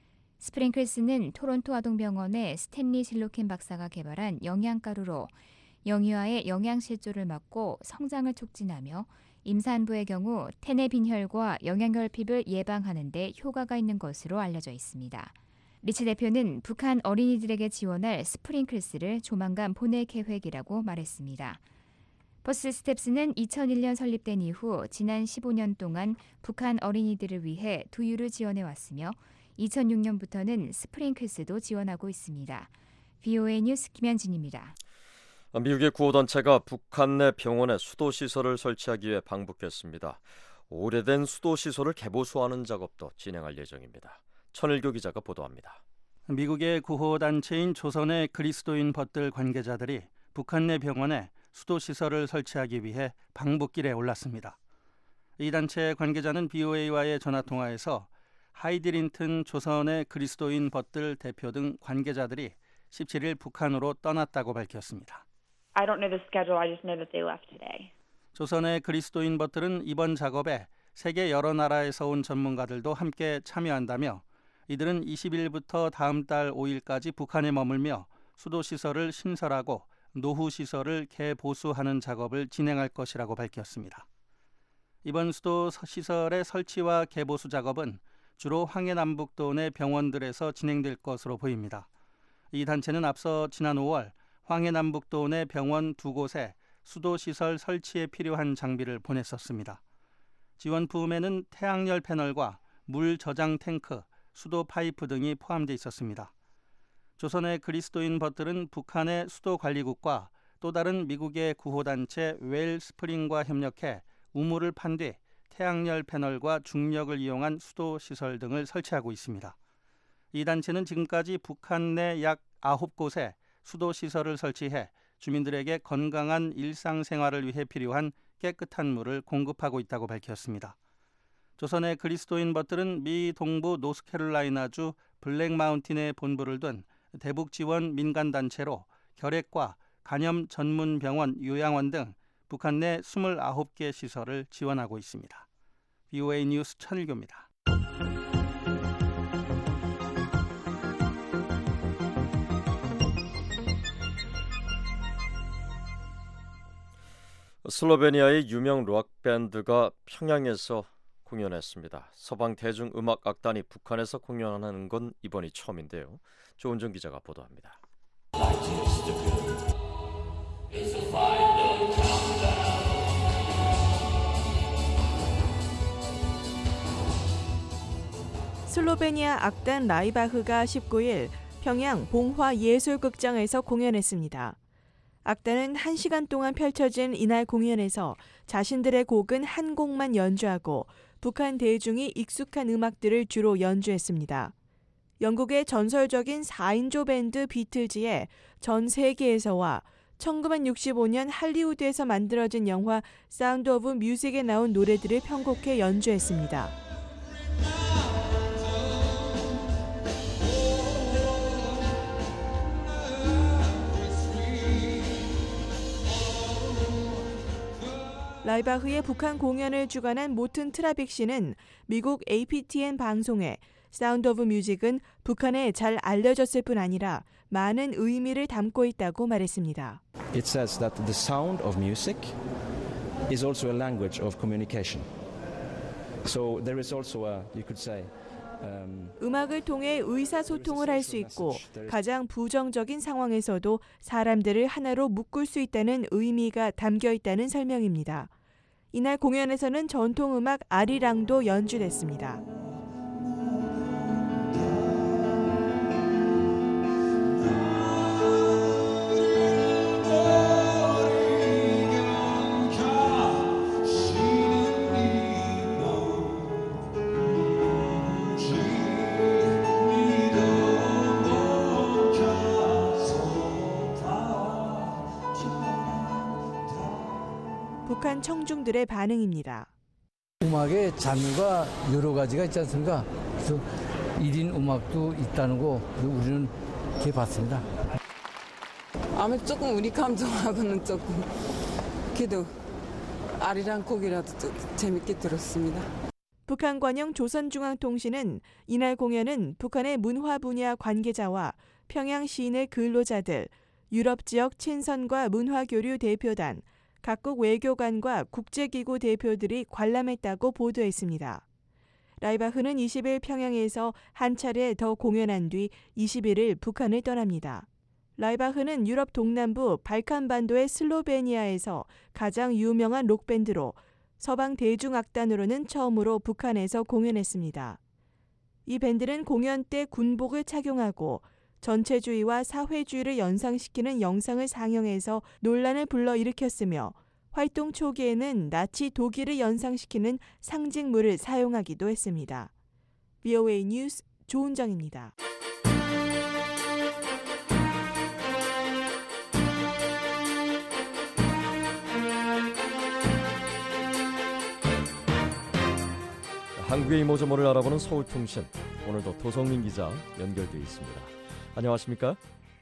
스프링클스는 토론토 아동병원의 스탠리 실로킨 박사가 개발한 영양가루로 영유아의 영양실조를 막고 성장을 촉진하며 임산부의 경우 태내 빈혈과 영양결핍을 예방하는 데 효과가 있는 것으로 알려져 있습니다. 리치 대표는 북한 어린이들에게 지원할 스프링클스를 조만간 보낼 계획이라고 말했습니다. 퍼스트 스텝스는 이천일 년 설립된 이후 지난 십오 년 동안 북한 어린이들을 위해 두유를 지원해 왔으며 이천육 년부터는 스프링클스도 지원하고 있습니다. 브이오에이 뉴스 김현진입니다. 미국의 구호단체가 북한 내 병원에 수도시설을 설치하기 위해 방북했습니다. 오래된 수도시설을 개보수하는 작업도 진행할 예정입니다. 천일교 기자가 보도합니다. 미국의 구호단체인 조선의 그리스도인 벗들 관계자들이 북한 내 병원에 수도시설을 설치하기 위해 방북길에 올랐습니다. 이 단체 관계자는 브이오에이와의 전화통화에서 하이디 린튼 조선의 그리스도인 벗들 대표 등 관계자들이 십칠 일 북한으로 떠났다고 밝혔습니다. I don't know the schedule. I just know that they left today. 조선의 그리스도인 벗들은 이번 작업에 세계 여러 나라에서 온 전문가들도 함께 참여한다며 이들은 이십 일부터 다음 달 오 일까지 북한에 머물며 수도시설을 신설하고 노후시설을 개보수하는 작업을 진행할 것이라고 밝혔습니다. 이번 수도시설의 설치와 개보수 작업은 주로 황해남북도 내 병원들에서 진행될 것으로 보입니다. 이 단체는 앞서 지난 오월 황해남북도 내 병원 두 곳에 수도시설 설치에 필요한 장비를 보냈었습니다. 지원 부음에는 태양열 패널과 물 저장 탱크, 수도 파이프 등이 포함되어 있었습니다. 조선의 그리스도인 벗들은 북한의 수도관리국과 또 다른 미국의 구호단체 웰스프링과 협력해 우물을 판 뒤 태양열 패널과 중력을 이용한 수도시설 등을 설치하고 있습니다. 이 단체는 지금까지 북한 내 약 아홉 곳에 수도시설을 설치해 주민들에게 건강한 일상생활을 위해 필요한 깨끗한 물을 공급하고 있다고 밝혔습니다. 조선의 그리스도인 벗들은 미 동부 노스캐롤라이나주 블랙마운틴에 본부를 둔 대북 지원 민간단체로 결핵과 간염 전문 병원, 요양원 등 북한 내 이십구 개 시설을 지원하고 있습니다. 브이오에이 뉴스 천일교입니다. 슬로베니아의 유명 록 밴드가 평양에서 공연했습니다. 서방 대중음악 악단이 북한에서 공연하는 건 이번이 처음인데요. 조은정 기자가 보도합니다. 슬로베니아 악단 라이바흐가 십구 일 평양 봉화예술극장에서 공연했습니다. 악단은 한 시간 동안 펼쳐진 이날 공연에서 자신들의 곡은 한 곡만 연주하고 북한 대중이 익숙한 음악들을 주로 연주했습니다. 영국의 전설적인 사 인조 밴드 비틀즈의 전 세계에서와 천구백육십오 년 할리우드에서 만들어진 영화 사운드 오브 뮤직에 나온 노래들을 편곡해 연주했습니다. 라이바흐의 북한 공연을 주관한 모튼 트라빅 씨는 미국 에이피티엔 방송에 사운드 오브 뮤직은 북한에 잘 알려졌을 뿐 아니라 많은 의미를 담고 있다고 말했습니다. It says that the sound of music is also a language of communication. So there is also a, you could say, um, 음악을 통해 의사소통을 할 수 있고 가장 부정적인 상황에서도 사람들을 하나로 묶을 수 있다는 의미가 담겨 있다는 설명입니다. 이날 공연에서는 전통음악 아리랑도 연주됐습니다. 북한 청중들의 반응입니다. 음악의 장르가 여러 가지가 있지 않습니까? 그래서 일 인 음악도 있다는 거 우리는 이렇게 봤습니다. 아무래도 조금 우리 감정하고는 조금 그래도 아리랑 곡이라도 좀 재밌게 들었습니다. 북한 관영 조선중앙통신은 이날 공연은 북한의 문화 분야 관계자와 평양 시인의 근로자들, 유럽 지역 친선과 문화교류 대표단, 각국 외교관과 국제기구 대표들이 관람했다고 보도했습니다. 라이바흐는 이십 일 평양에서 한 차례 더 공연한 뒤 이십일 일 북한을 떠납니다. 라이바흐는 유럽 동남부 발칸반도의 슬로베니아에서 가장 유명한 록밴드로 서방 대중악단으로는 처음으로 북한에서 공연했습니다. 이 밴드는 공연 때 군복을 착용하고 전체주의와 사회주의를 연상시키는 영상을 상영해서 논란을 불러일으켰으며 활동 초기에는 나치 독일을 연상시키는 상징물을 사용하기도 했습니다. 브이오에이 뉴스 조은정입니다. 한국의 이모저모를 알아보는 서울통신, 오늘도 도성민 기자 연결돼 있습니다. 안녕하십니까?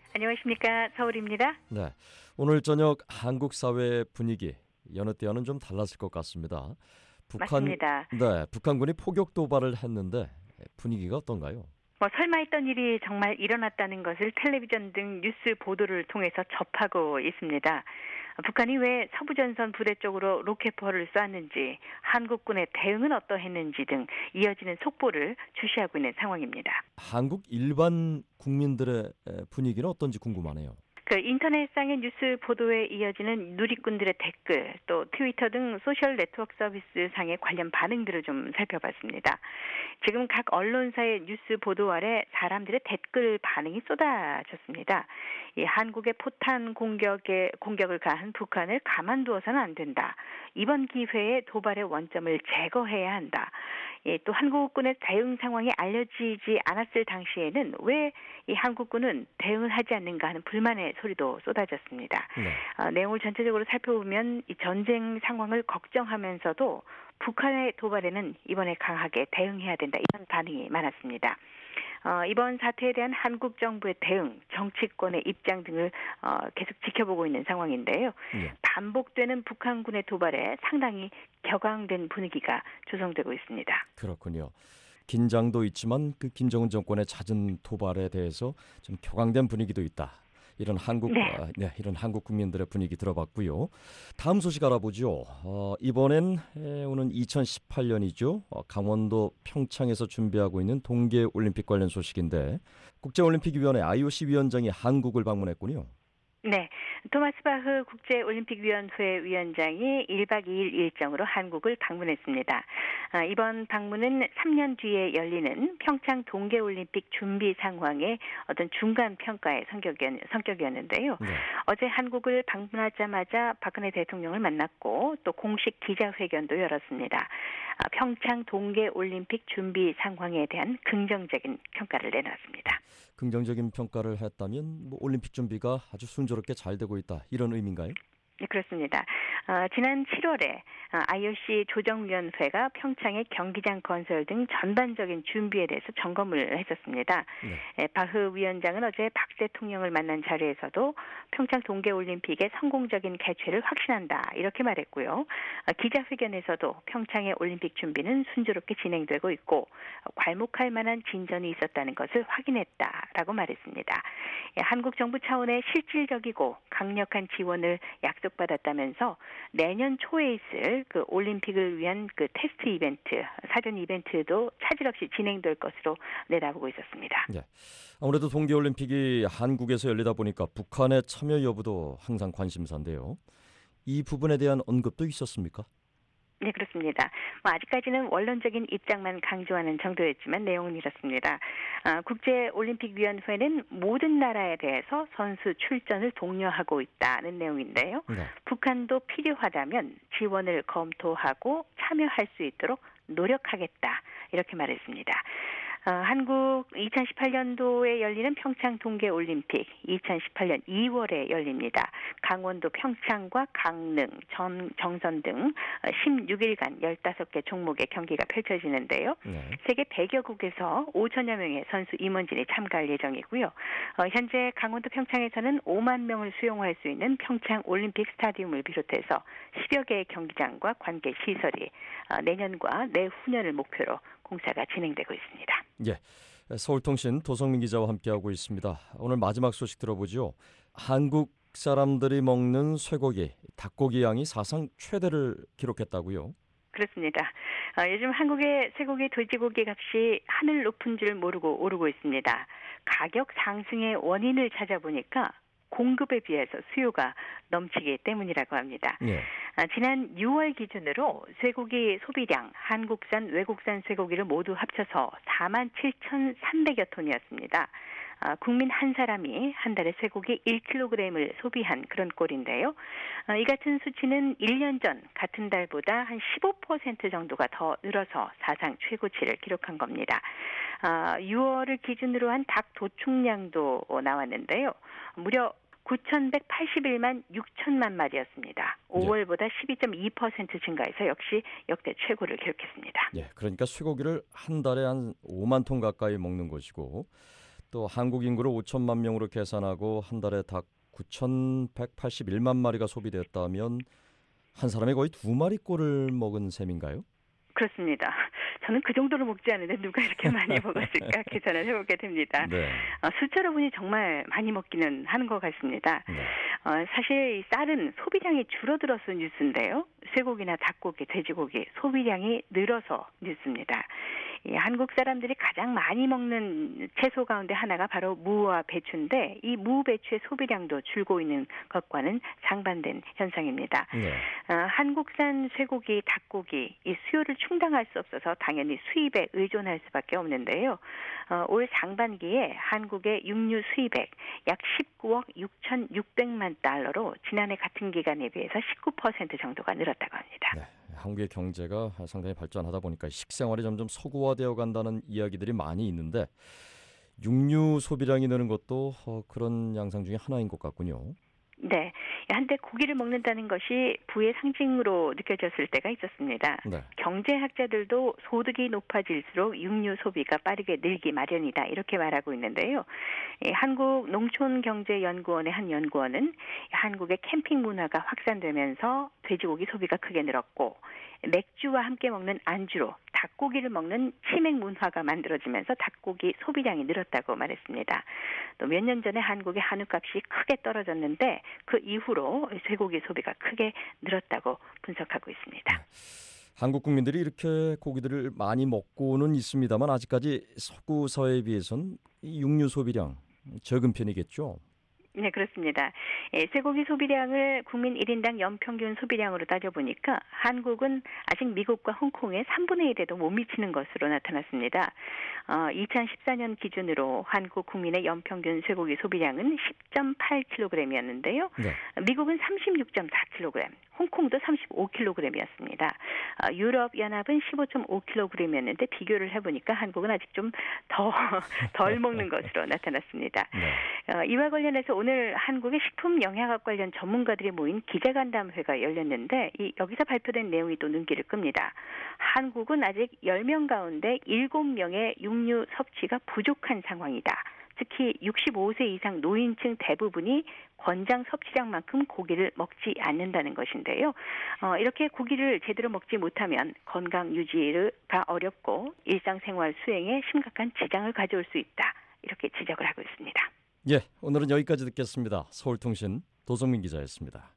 안녕하십니까? 서울입니다. 네, 오늘 저녁 한국 사회 분위기 여느 때와는 좀 달랐을 것 같습니다. 북한, 맞습니다. 네, 북한군이 포격 도발을 했는데 분위기가 어떤가요? 뭐 설마 했던 일이 정말 일어났다는 것을 텔레비전 등 뉴스 보도를 통해서 접하고 있습니다. 북한이 왜 서부전선 부대 쪽으로 로켓포를 쏘았는지, 한국군의 대응은 어떠했는지 등 이어지는 속보를 주시하고 있는 상황입니다. 한국 일반 국민들의 분위기는 어떤지 궁금하네요. 그 인터넷상의 뉴스 보도에 이어지는 누리꾼들의 댓글, 또 트위터 등 소셜 네트워크 서비스상의 관련 반응들을 좀 살펴봤습니다. 지금 각 언론사의 뉴스 보도 아래 사람들의 댓글 반응이 쏟아졌습니다. 이 한국의 포탄 공격에 공격을 가한 북한을 가만두어서는 안 된다. 이번 기회에 도발의 원점을 제거해야 한다. 예, 또 한국군의 대응 상황이 알려지지 않았을 당시에는 왜 이 한국군은 대응을 하지 않는가 하는 불만의 소리도 쏟아졌습니다. 네. 어, 내용을 전체적으로 살펴보면 이 전쟁 상황을 걱정하면서도 북한의 도발에는 이번에 강하게 대응해야 된다, 이런 반응이 많았습니다. 어, 이번 사태에 대한 한국 정부의 대응, 정치권의 입장 등을 어, 계속 지켜보고 있는 상황인데요. 네. 반복되는 북한군의 도발에 상당히 격앙된 분위기가 조성되고 있습니다. 그렇군요. 긴장도 있지만 그 김정은 정권의 잦은 도발에 대해서 좀 격앙된 분위기도 있다. 이런 한국 네. 어, 네, 이런 한국 국민들의 분위기 들어봤고요. 다음 소식 알아보죠. 어, 이번엔 에, 오는 이천십팔 년이죠. 어, 강원도 평창에서 준비하고 있는 동계올림픽 관련 소식인데, 국제올림픽위원회 아이오씨 위원장이 한국을 방문했군요. 네, 토마스 바흐 국제올림픽위원회 위원장이 일박 이일 일정으로 한국을 방문했습니다. 아, 이번 방문은 삼 년 뒤에 열리는 평창 동계올림픽 준비 상황의 어떤 중간 평가의 성격이었, 성격이었는데요. 네. 어제 한국을 방문하자마자 박근혜 대통령을 만났고 또 공식 기자회견도 열었습니다. 아, 평창 동계올림픽 준비 상황에 대한 긍정적인 평가를 내놨습니다. 긍정적인 평가를 했다면 뭐 올림픽 준비가 아주 순조롭게 잘 되고 있다, 이런 의미인가요? 네, 그렇습니다. 어, 지난 칠월에 어, 아이오씨 조정위원회가 평창의 경기장 건설 등 전반적인 준비에 대해서 점검을 했었습니다. 네. 에, 바흐 위원장은 어제 박 대통령을 만난 자리에서도 평창 동계올림픽의 성공적인 개최를 확신한다, 이렇게 말했고요. 어, 기자회견에서도 평창의 올림픽 준비는 순조롭게 진행되고 있고 어, 괄목할 만한 진전이 있었다는 것을 확인했다라고 말했습니다. 예, 한국 정부 차원의 실질적이고 강력한 지원을 약속받았다면서 내년 초에 있을 그 올림픽을 위한 그 테스트 이벤트, 사전 이벤트도 차질 없이 진행될 것으로 내다보고 있었습니다. 네. 아무래도 동계올림픽이 한국에서 열리다 보니까 북한의 참여 여부도 항상 관심사인데요. 이 부분에 대한 언급도 있었습니까? 네, 그렇습니다. 뭐 아직까지는 원론적인 입장만 강조하는 정도였지만 내용은 이렇습니다. 아, 국제올림픽위원회는 모든 나라에 대해서 선수 출전을 독려하고 있다는 내용인데요. 네. 북한도 필요하다면 지원을 검토하고 참여할 수 있도록 노력하겠다, 이렇게 말했습니다. 어, 한국 이천십팔 년도에 열리는 평창 동계올림픽 이천십팔 년 이월에 열립니다. 강원도 평창과 강릉, 전, 정선 등 십육 일간 열다섯 개 종목의 경기가 펼쳐지는데요. 네. 세계 백여 국에서 오천여 명의 선수 임원진이 참가할 예정이고요. 어, 현재 강원도 평창에서는 오만 명을 수용할 수 있는 평창 올림픽 스타디움을 비롯해서 십여 개의 경기장과 관계 시설이 어, 내년과 내후년을 목표로 공사가 진행되고 있습니다. 예, 서울통신 도성민 기자와 함께하고 있습니다. 오늘 마지막 소식 들어보죠. 한국 사람들이 먹는 쇠고기, 닭고기 양이 사상 최대를 기록했다고요? 그렇습니다. 어, 요즘 한국의 쇠고기, 돼지고기 값이 하늘 높은 줄 모르고 오르고 있습니다. 가격 상승의 원인을 찾아보니까 공급에 비해서 수요가 넘치기 때문이라고 합니다. 네. 아, 지난 유월 기준으로 쇠고기 소비량, 한국산, 외국산 쇠고기를 모두 합쳐서 사만 칠천삼백여 톤이었습니다. 아, 국민 한 사람이 한 달에 쇠고기 일 킬로그램을 소비한 그런 꼴인데요. 아, 이 같은 수치는 일 년 전 같은 달보다 한 십오 퍼센트 정도가 더 늘어서 사상 최고치를 기록한 겁니다. 아, 유월을 기준으로 한 닭 도축량도 나왔는데요. 무려 구천백팔십일만 육천만 마리였습니다. 오월보다 십이 점 이 퍼센트 증가해서 역시 역대 최고를 기록했습니다. 예, 그러니까 쇠고기를 한 달에 한 오만 톤 가까이 먹는 것이고 또 한국 인구를 오천만 명으로 계산하고 한 달에 닭 구천백팔십일만 마리가 소비됐다면 한 사람이 거의 두 마리 꼴을 먹은 셈인가요? 그렇습니다. 저는 그 정도로 먹지 않은데 누가 이렇게 많이 먹었을까 계산을 해보게 됩니다. 네. 어, 숫자로 보니 정말 많이 먹기는 하는 것 같습니다. 네. 어, 사실 이 쌀은 소비량이 줄어들어서 뉴스인데요. 쇠고기나 닭고기, 돼지고기 소비량이 늘어서 뉴스입니다. 이 한국 사람들이 가장 많이 먹는 채소 가운데 하나가 바로 무와 배추인데 이 무, 배추의 소비량도 줄고 있는 것과는 상반된 현상입니다. 네. 어, 한국산 쇠고기, 닭고기 이 수요를 충당할 수 없어서 당연히 수입에 의존할 수밖에 없는데요. 어, 올 상반기에 한국의 육류 수입액 약 십구억 육천육백만 달러로 지난해 같은 기간에 비해서 십구 퍼센트 정도가 늘었다고 합니다. 네. 한국의 경제가 상당히 발전하다 보니까 식생활이 점점 서구화되어 간다는 이야기들이 많이 있는데 육류 소비량이 느는 것도 그런 양상 중에 하나인 것 같군요. 네, 한때 고기를 먹는다는 것이 부의 상징으로 느껴졌을 때가 있었습니다. 네. 경제학자들도 소득이 높아질수록 육류 소비가 빠르게 늘기 마련이다 이렇게 말하고 있는데요. 예, 한국농촌경제연구원의 한 연구원은 한국의 캠핑 문화가 확산되면서 돼지고기 소비가 크게 늘었고 맥주와 함께 먹는 안주로 닭고기를 먹는 치맥 문화가 만들어지면서 닭고기 소비량이 늘었다고 말했습니다. 또 몇 년 전에 한국의 한우값이 크게 떨어졌는데 그 이후로 쇠고기 소비가 크게 늘었다고 분석하고 있습니다. 한국 국민들이 이렇게 고기들을 많이 먹고는 있습니다만 아직까지 서구 사회에 비해서는 이 육류 소비량 적은 편이겠죠? 네, 그렇습니다. 예, 쇠고기 소비량을 국민 일 인당 연평균 소비량으로 따져보니까 한국은 아직 미국과 홍콩의 삼분의 일에도 못 미치는 것으로 나타났습니다. 어, 이천십사 년 기준으로 한국 국민의 연평균 쇠고기 소비량은 십 점 팔 킬로그램이었는데요. 네. 미국은 삼십육 점 사 킬로그램, 홍콩도 삼십오 킬로그램이었습니다. 어, 유럽연합은 십오 점 오 킬로그램이었는데 비교를 해보니까 한국은 아직 좀 더 덜 먹는 것으로 나타났습니다. 네. 어, 이와 관련해서 오늘 한국의 식품 영양학 관련 전문가들이 모인 기자간담회가 열렸는데 이, 여기서 발표된 내용이 또 눈길을 끕니다. 한국은 아직 열 명 가운데 일곱 명의 육류 섭취가 부족한 상황이다. 특히 육십오 세 이상 노인층 대부분이 권장 섭취량만큼 고기를 먹지 않는다는 것인데요. 어, 이렇게 고기를 제대로 먹지 못하면 건강 유지가 어렵고 일상생활 수행에 심각한 지장을 가져올 수 있다. 이렇게 지적을 하고 있습니다. 예, 오늘은 여기까지 듣겠습니다. 서울통신 도성민 기자였습니다.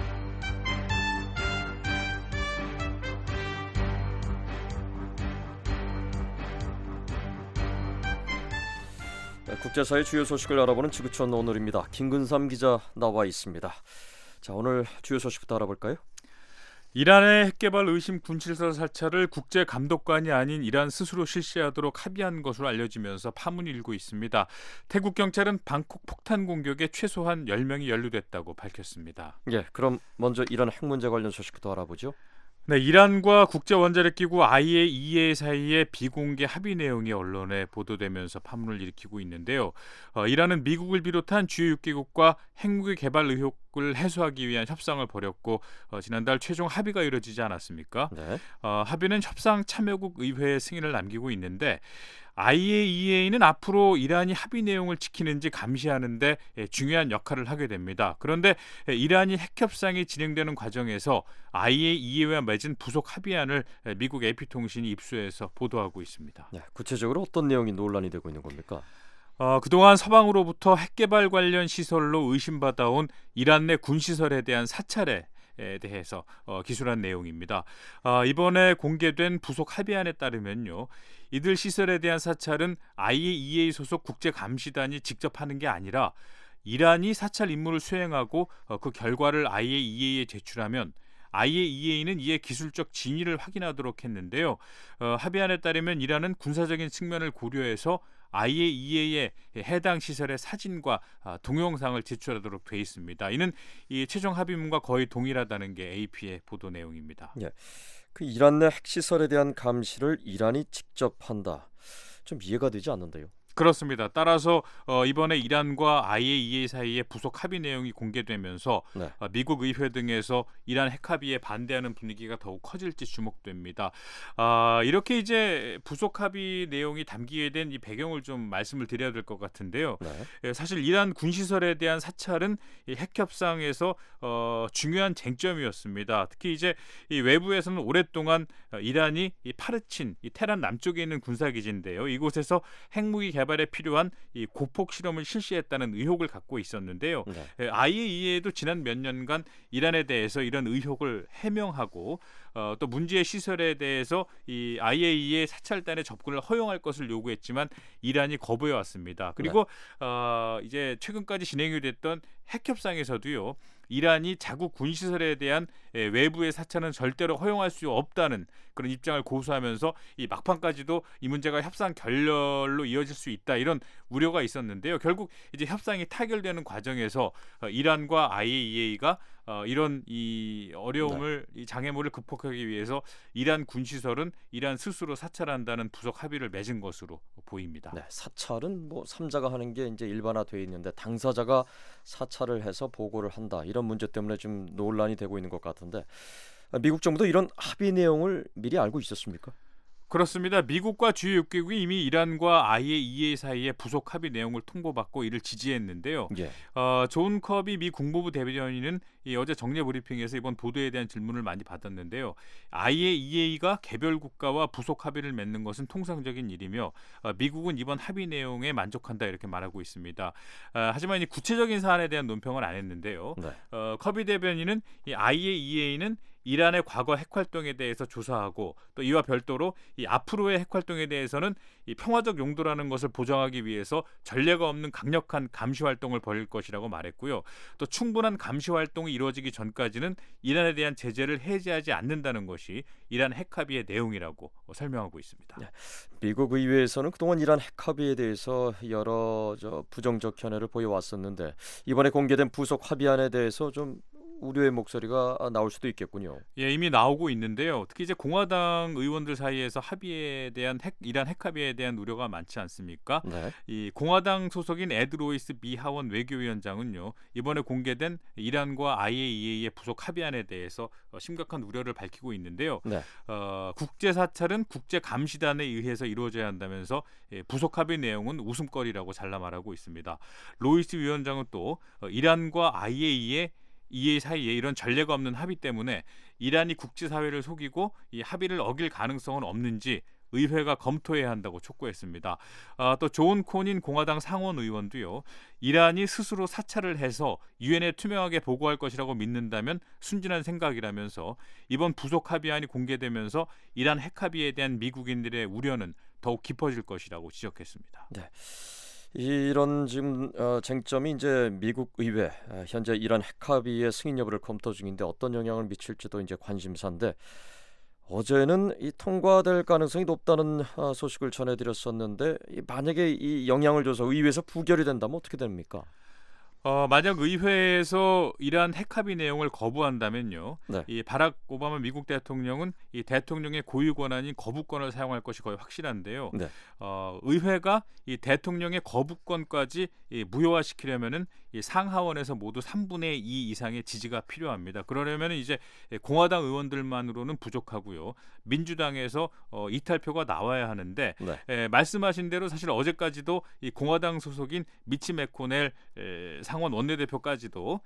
국제사회 주요 소식을 알아보는 지구촌 오늘입니다. 김근삼 기자 나와 있습니다. 자, 오늘 주요 소식부터 알아볼까요? 이란의 핵개발 의심 군실사 사찰을 국제감독관이 아닌 이란 스스로 실시하도록 합의한 것으로 알려지면서 파문이 일고 있습니다. 태국 경찰은 방콕 폭탄 공격에 최소한 열 명이 연루됐다고 밝혔습니다. 예, 그럼 먼저 이란 핵 문제 관련 소식부터 알아보죠. 네, 이란과 국제원자력기구 아이에이이에이 사이의 비공개 합의 내용이 언론에 보도되면서 파문을 일으키고 있는데요. 어, 이란은 미국을 비롯한 주요 육 개국과 핵무기 개발 의혹을 해소하기 위한 협상을 벌였고 어, 지난달 최종 합의가 이루어지지 않았습니까? 네. 어, 합의는 협상 참여국 의회의 승인을 남기고 있는데 아이에이이에이는 앞으로 이란이 합의 내용을 지키는지 감시하는 데 중요한 역할을 하게 됩니다. 그런데 이란이 핵협상이 진행되는 과정에서 아이에이이에이와 맺은 부속 합의안을 미국 에이피통신이 입수해서 보도하고 있습니다. 네, 구체적으로 어떤 내용이 논란이 되고 있는 겁니까? 어, 그동안 서방으로부터 핵개발 관련 시설로 의심받아온 이란 내 군시설에 대한 사찰에 에 대해서 어, 기술한 내용입니다. 어, 이번에 공개된 부속 합의안에 따르면요, 이들 시설에 대한 사찰은 아이에이이에이 소속 국제감시단이 직접 하는 게 아니라 이란이 사찰 임무를 수행하고 어, 그 결과를 아이에이이에이에 제출하면 아이에이이에이는 이에 기술적 진위를 확인하도록 했는데요. 어, 합의안에 따르면 이란은 군사적인 측면을 고려해서 아이에이이에이의 해당 시설의 사진과 동영상을 제출하도록 돼 있습니다. 이는 이 최종 합의문과 거의 동일하다는 게 에이피의 보도 내용입니다. 예, 그 이란 내 핵시설에 대한 감시를 이란이 직접 한다. 좀 이해가 되지 않는데요. 그렇습니다. 따라서 어, 이번에 이란과 아이에이이에이 사이의 부속 합의 내용이 공개되면서 네. 어, 미국 의회 등에서 이란 핵합의에 반대하는 분위기가 더욱 커질지 주목됩니다. 아, 이렇게 이제 부속 합의 내용이 담기게 된 이 배경을 좀 말씀을 드려야 될 것 같은데요. 네. 예, 사실 이란 군시설에 대한 사찰은 이 핵협상에서 어, 중요한 쟁점이었습니다. 특히 이제 이 외부에서는 오랫동안 어, 이란이 이 파르친, 이 테란 남쪽에 있는 군사기지인데요. 이곳에서 핵무기 개발 개발에 필요한 이 고폭 실험을 실시했다는 의혹을 갖고 있었는데요. 네. 아이에이이에이도 지난 몇 년간 이란에 대해서 이런 의혹을 해명하고 어, 또 문제의 시설에 대해서 이 아이에이이에이 사찰단의 접근을 허용할 것을 요구했지만 이란이 거부해 왔습니다. 그리고 네. 어, 이제 최근까지 진행이 됐던 핵협상에서도요. 이란이 자국 군시설에 대한 외부의 사찰은 절대로 허용할 수 없다는 그런 입장을 고수하면서 이 막판까지도 이 문제가 협상 결렬로 이어질 수 있다 이런 우려가 있었는데요. 결국 이제 협상이 타결되는 과정에서 이란과 아이에이이에이가 어, 이런 이 어려움을 네. 이 장애물을 극복하기 위해서 이란 군시설은 이란 스스로 사찰한다는 부속 합의를 맺은 것으로 보입니다. 네, 사찰은 뭐 삼자가 하는 게 이제 일반화되어 있는데 당사자가 사찰을 해서 보고를 한다 이런 문제 때문에 좀 논란이 되고 있는 것 같은데 미국 정부도 이런 합의 내용을 미리 알고 있었습니까? 그렇습니다. 미국과 주요 육 개국이 이미 이란과 아이에이이에이 사이의 부속 합의 내용을 통보받고 이를 지지했는데요. 예. 어, 존 커비 미 국무부 대변인은 이 어제 정례 브리핑에서 이번 보도에 대한 질문을 많이 받았는데요. 아이에이이에이가 개별 국가와 부속 합의를 맺는 것은 통상적인 일이며 어, 미국은 이번 합의 내용에 만족한다 이렇게 말하고 있습니다. 어, 하지만 이 구체적인 사안에 대한 논평을 안 했는데요. 네. 어, 커비 대변인은 이 아이에이이에이는 이란의 과거 핵활동에 대해서 조사하고 또 이와 별도로 이 앞으로의 핵활동에 대해서는 이 평화적 용도라는 것을 보장하기 위해서 전례가 없는 강력한 감시 활동을 벌일 것이라고 말했고요. 또 충분한 감시 활동이 이루어지기 전까지는 이란에 대한 제재를 해제하지 않는다는 것이 이란 핵합의의 내용이라고 설명하고 있습니다. 네. 미국 의회에서는 그동안 이란 핵합의에 대해서 여러 저 부정적 견해를 보여왔었는데 이번에 공개된 부속 합의안에 대해서 좀 우려의 목소리가 나올 수도 있겠군요. 예, 이미 나오고 있는데요. 특히 이제 공화당 의원들 사이에서 합의에 대한 핵, 이란 핵합의에 대한 우려가 많지 않습니까? 네. 이 공화당 소속인 에드 로이스 미 하원 외교위원장은요. 이번에 공개된 이란과 아이에이이에이의 부속 합의안에 대해서 심각한 우려를 밝히고 있는데요. 네. 어, 국제 사찰은 국제 감시단에 의해서 이루어져야 한다면서 예, 부속 합의 내용은 웃음거리라고 잘라 말하고 있습니다. 로이스 위원장은 또 어, 이란과 아이에이이에이 이에 사이에 이런 전례가 없는 합의 때문에 이란이 국제사회를 속이고 이 합의를 어길 가능성은 없는지 의회가 검토해야 한다고 촉구했습니다. 아, 또 존 코닌 공화당 상원 의원도요. 이란이 스스로 사찰을 해서 유엔에 투명하게 보고할 것이라고 믿는다면 순진한 생각이라면서 이번 부속 합의안이 공개되면서 이란 핵합의에 대한 미국인들의 우려는 더욱 깊어질 것이라고 지적했습니다. 네. 이런 지금 어, 쟁점이 이제 미국 의회 어, 현재 이란 핵합의의 승인 여부를 검토 중인데 어떤 영향을 미칠지도 이제 관심사인데 어제는 이 통과될 가능성이 높다는 어, 소식을 전해드렸었는데 이 만약에 이 영향을 줘서 의회에서 부결이 된다면 어떻게 됩니까? 어, 만약 의회에서 이러한 핵합의 내용을 거부한다면요, 네. 이 바락 오바마 미국 대통령은 이 대통령의 고유 권한인 거부권을 사용할 것이 거의 확실한데요. 네. 어, 의회가 이 대통령의 거부권까지 이 무효화시키려면은 이 상하원에서 모두 삼분의 이 이상의 지지가 필요합니다. 그러려면 이제 공화당 의원들만으로는 부족하고요. 민주당에서 어, 이탈표가 나와야 하는데 네. 에, 말씀하신 대로 사실 어제까지도 이 공화당 소속인 미치 맥코넬 에, 상원 원내대표까지도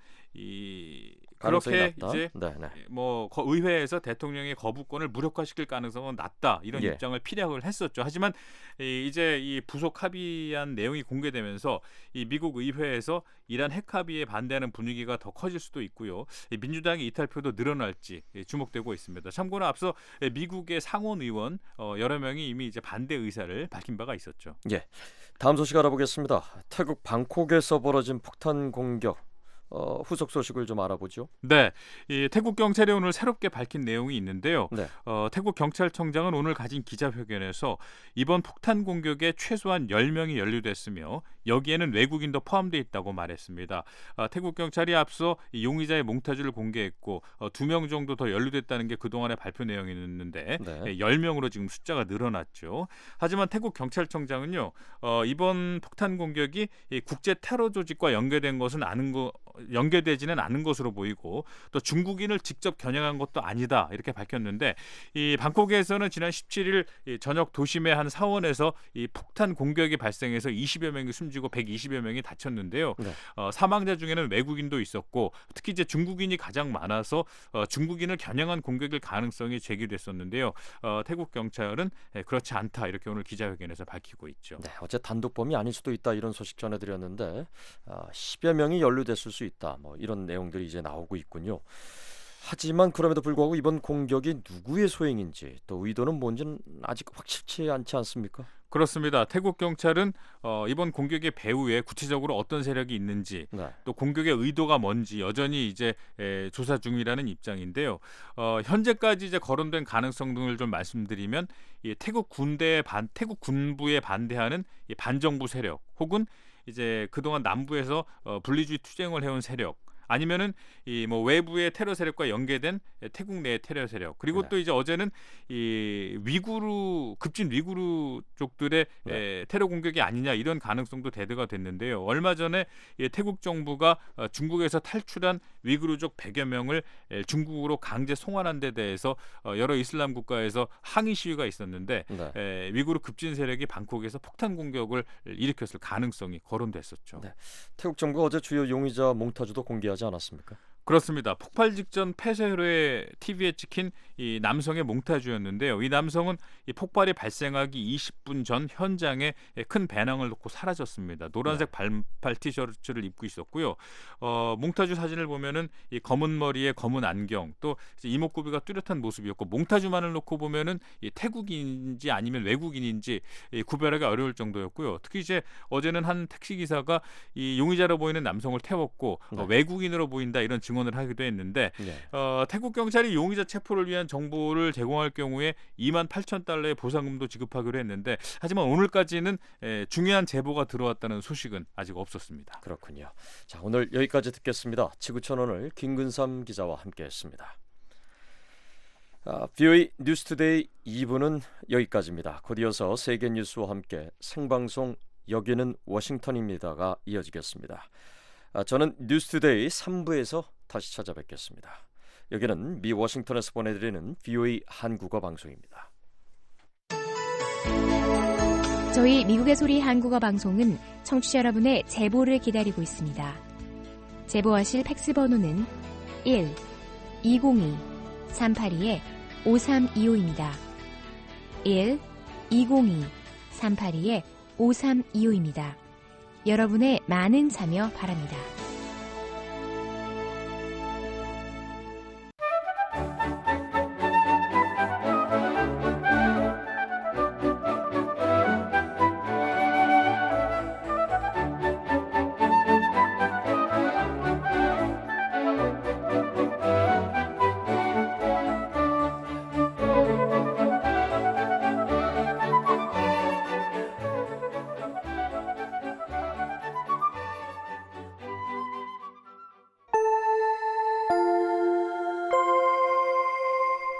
이 그렇게 이제 네, 네. 뭐 거, 의회에서 대통령의 거부권을 무력화시킬 가능성은 낮다 이런 예. 입장을 피력을 했었죠. 하지만 이, 이제 이 부속 합의한 내용이 공개되면서 이 미국 의회에서 이란 핵 합의에 반대하는 분위기가 더 커질 수도 있고요. 이 민주당의 이탈표도 늘어날지 주목되고 있습니다. 참고로 앞서 미국의 상원 의원 어, 여러 명이 이미 이제 반대 의사를 밝힌 바가 있었죠. 예. 다음 소식 알아보겠습니다. 태국 방콕에서 벌어진 폭탄 공격. 어, 후속 소식을 좀 알아보죠. 네, 이 태국 경찰이 오늘 새롭게 밝힌 내용이 있는데요. 네. 어, 태국 경찰청장은 오늘 가진 기자회견에서 이번 폭탄 공격에 최소한 열 명이 연루됐으며 여기에는 외국인도 포함되어 있다고 말했습니다. 어, 태국 경찰이 앞서 이 용의자의 몽타주를 공개했고 어, 두 명 정도 더 연루됐다는 게 그동안의 발표 내용이었는데 네. 예, 열 명으로 지금 숫자가 늘어났죠. 하지만 태국 경찰청장은요, 어, 이번 폭탄 공격이 이 국제 테러 조직과 연계된 것은 아는 거 연계되지는 않은 것으로 보이고 또 중국인을 직접 겨냥한 것도 아니다 이렇게 밝혔는데 이 방콕에서는 지난 십칠일 이 저녁 도심의 한 사원에서 이 폭탄 공격이 발생해서 이십여 명이 숨지고 백이십여 명이 다쳤는데요. 네. 어, 사망자 중에는 외국인도 있었고 특히 이제 중국인이 가장 많아서 어, 중국인을 겨냥한 공격일 가능성이 제기됐었는데요. 어, 태국 경찰은 예, 그렇지 않다 이렇게 오늘 기자회견에서 밝히고 있죠. 네, 어제 단독범이 아닐 수도 있다 이런 소식 전해드렸는데 아, 십여 명이 연루됐을 수 있다. 뭐 이런 내용들이 이제 나오고 있군요. 하지만 그럼에도 불구하고 이번 공격이 누구의 소행인지 또 의도는 뭔지는 아직 확실치 않지 않습니까? 그렇습니다. 태국 경찰은 어, 이번 공격의 배후에 구체적으로 어떤 세력이 있는지 네. 또 공격의 의도가 뭔지 여전히 이제 에, 조사 중이라는 입장인데요. 어, 현재까지 이제 거론된 가능성 등을 좀 말씀드리면 이 태국 군대에 반 태국 군부에 반대하는 이 반정부 세력 혹은 이제 그동안 남부에서 어, 분리주의 투쟁을 해온 세력 아니면은 이 뭐 외부의 테러 세력과 연계된 태국 내의 테러 세력 그리고 네. 또 이제 어제는 이 위구르 급진 위구르 쪽들의 네. 에, 테러 공격이 아니냐 이런 가능성도 대두가 됐는데요. 얼마 전에 이 태국 정부가 어, 중국에서 탈출한 위구르족 백여 명을 에, 중국으로 강제 송환한 데 대해서 어, 여러 이슬람 국가에서 항의 시위가 있었는데 네. 에, 위구르 급진 세력이 방콕에서 폭탄 공격을 일으켰을 가능성이 거론됐었죠. 네. 태국 정부가 어제 주요 용의자 몽타주도 공개하지 않았습니까? 그렇습니다. 폭발 직전 폐쇄로에 티비에 찍힌 이 남성의 몽타주였는데요. 이 남성은 이 폭발이 발생하기 이십 분 전 현장에 큰 배낭을 놓고 사라졌습니다. 노란색 네. 반팔 티셔츠를 입고 있었고요. 어, 몽타주 사진을 보면은 이 검은 머리에 검은 안경, 또 이제 이목구비가 뚜렷한 모습이었고 몽타주만을 놓고 보면은 이 태국인인지 아니면 외국인인지 이 구별하기 어려울 정도였고요. 특히 이제 어제는 한 택시 기사가 이 용의자로 보이는 남성을 태웠고 네. 어, 외국인으로 보인다 이런 증언을 하기도 했는데 네. 어, 태국 경찰이 용의자 체포를 위한 정보를 제공할 경우에 이만 팔천 달러의 보상금도 지급하기로 했는데 하지만 오늘까지는 에, 중요한 제보가 들어왔다는 소식은 아직 없었습니다. 그렇군요. 자, 오늘 여기까지 듣겠습니다. 지구촌 오늘 김근삼 기자와 함께했습니다. 아, 브이오에이 뉴스투데이 이 부는 여기까지입니다. 곧 이어서 세계 뉴스와 함께 생방송 여기는 워싱턴입니다가 이어지겠습니다. 아, 저는 뉴스투데이 삼 부에서 다시 찾아뵙겠습니다. 여기는 미 워싱턴에서 보내드리는 브이오에이 한국어 방송입니다. 저희 미국의 소리 한국어 방송은 청취자 여러분의 제보를 기다리고 있습니다. 제보하실 팩스 번호는 일 이공이 삼팔이 오삼이오입니다. 일 이공이 삼팔이 오삼이오입니다. 여러분의 많은 참여 바랍니다.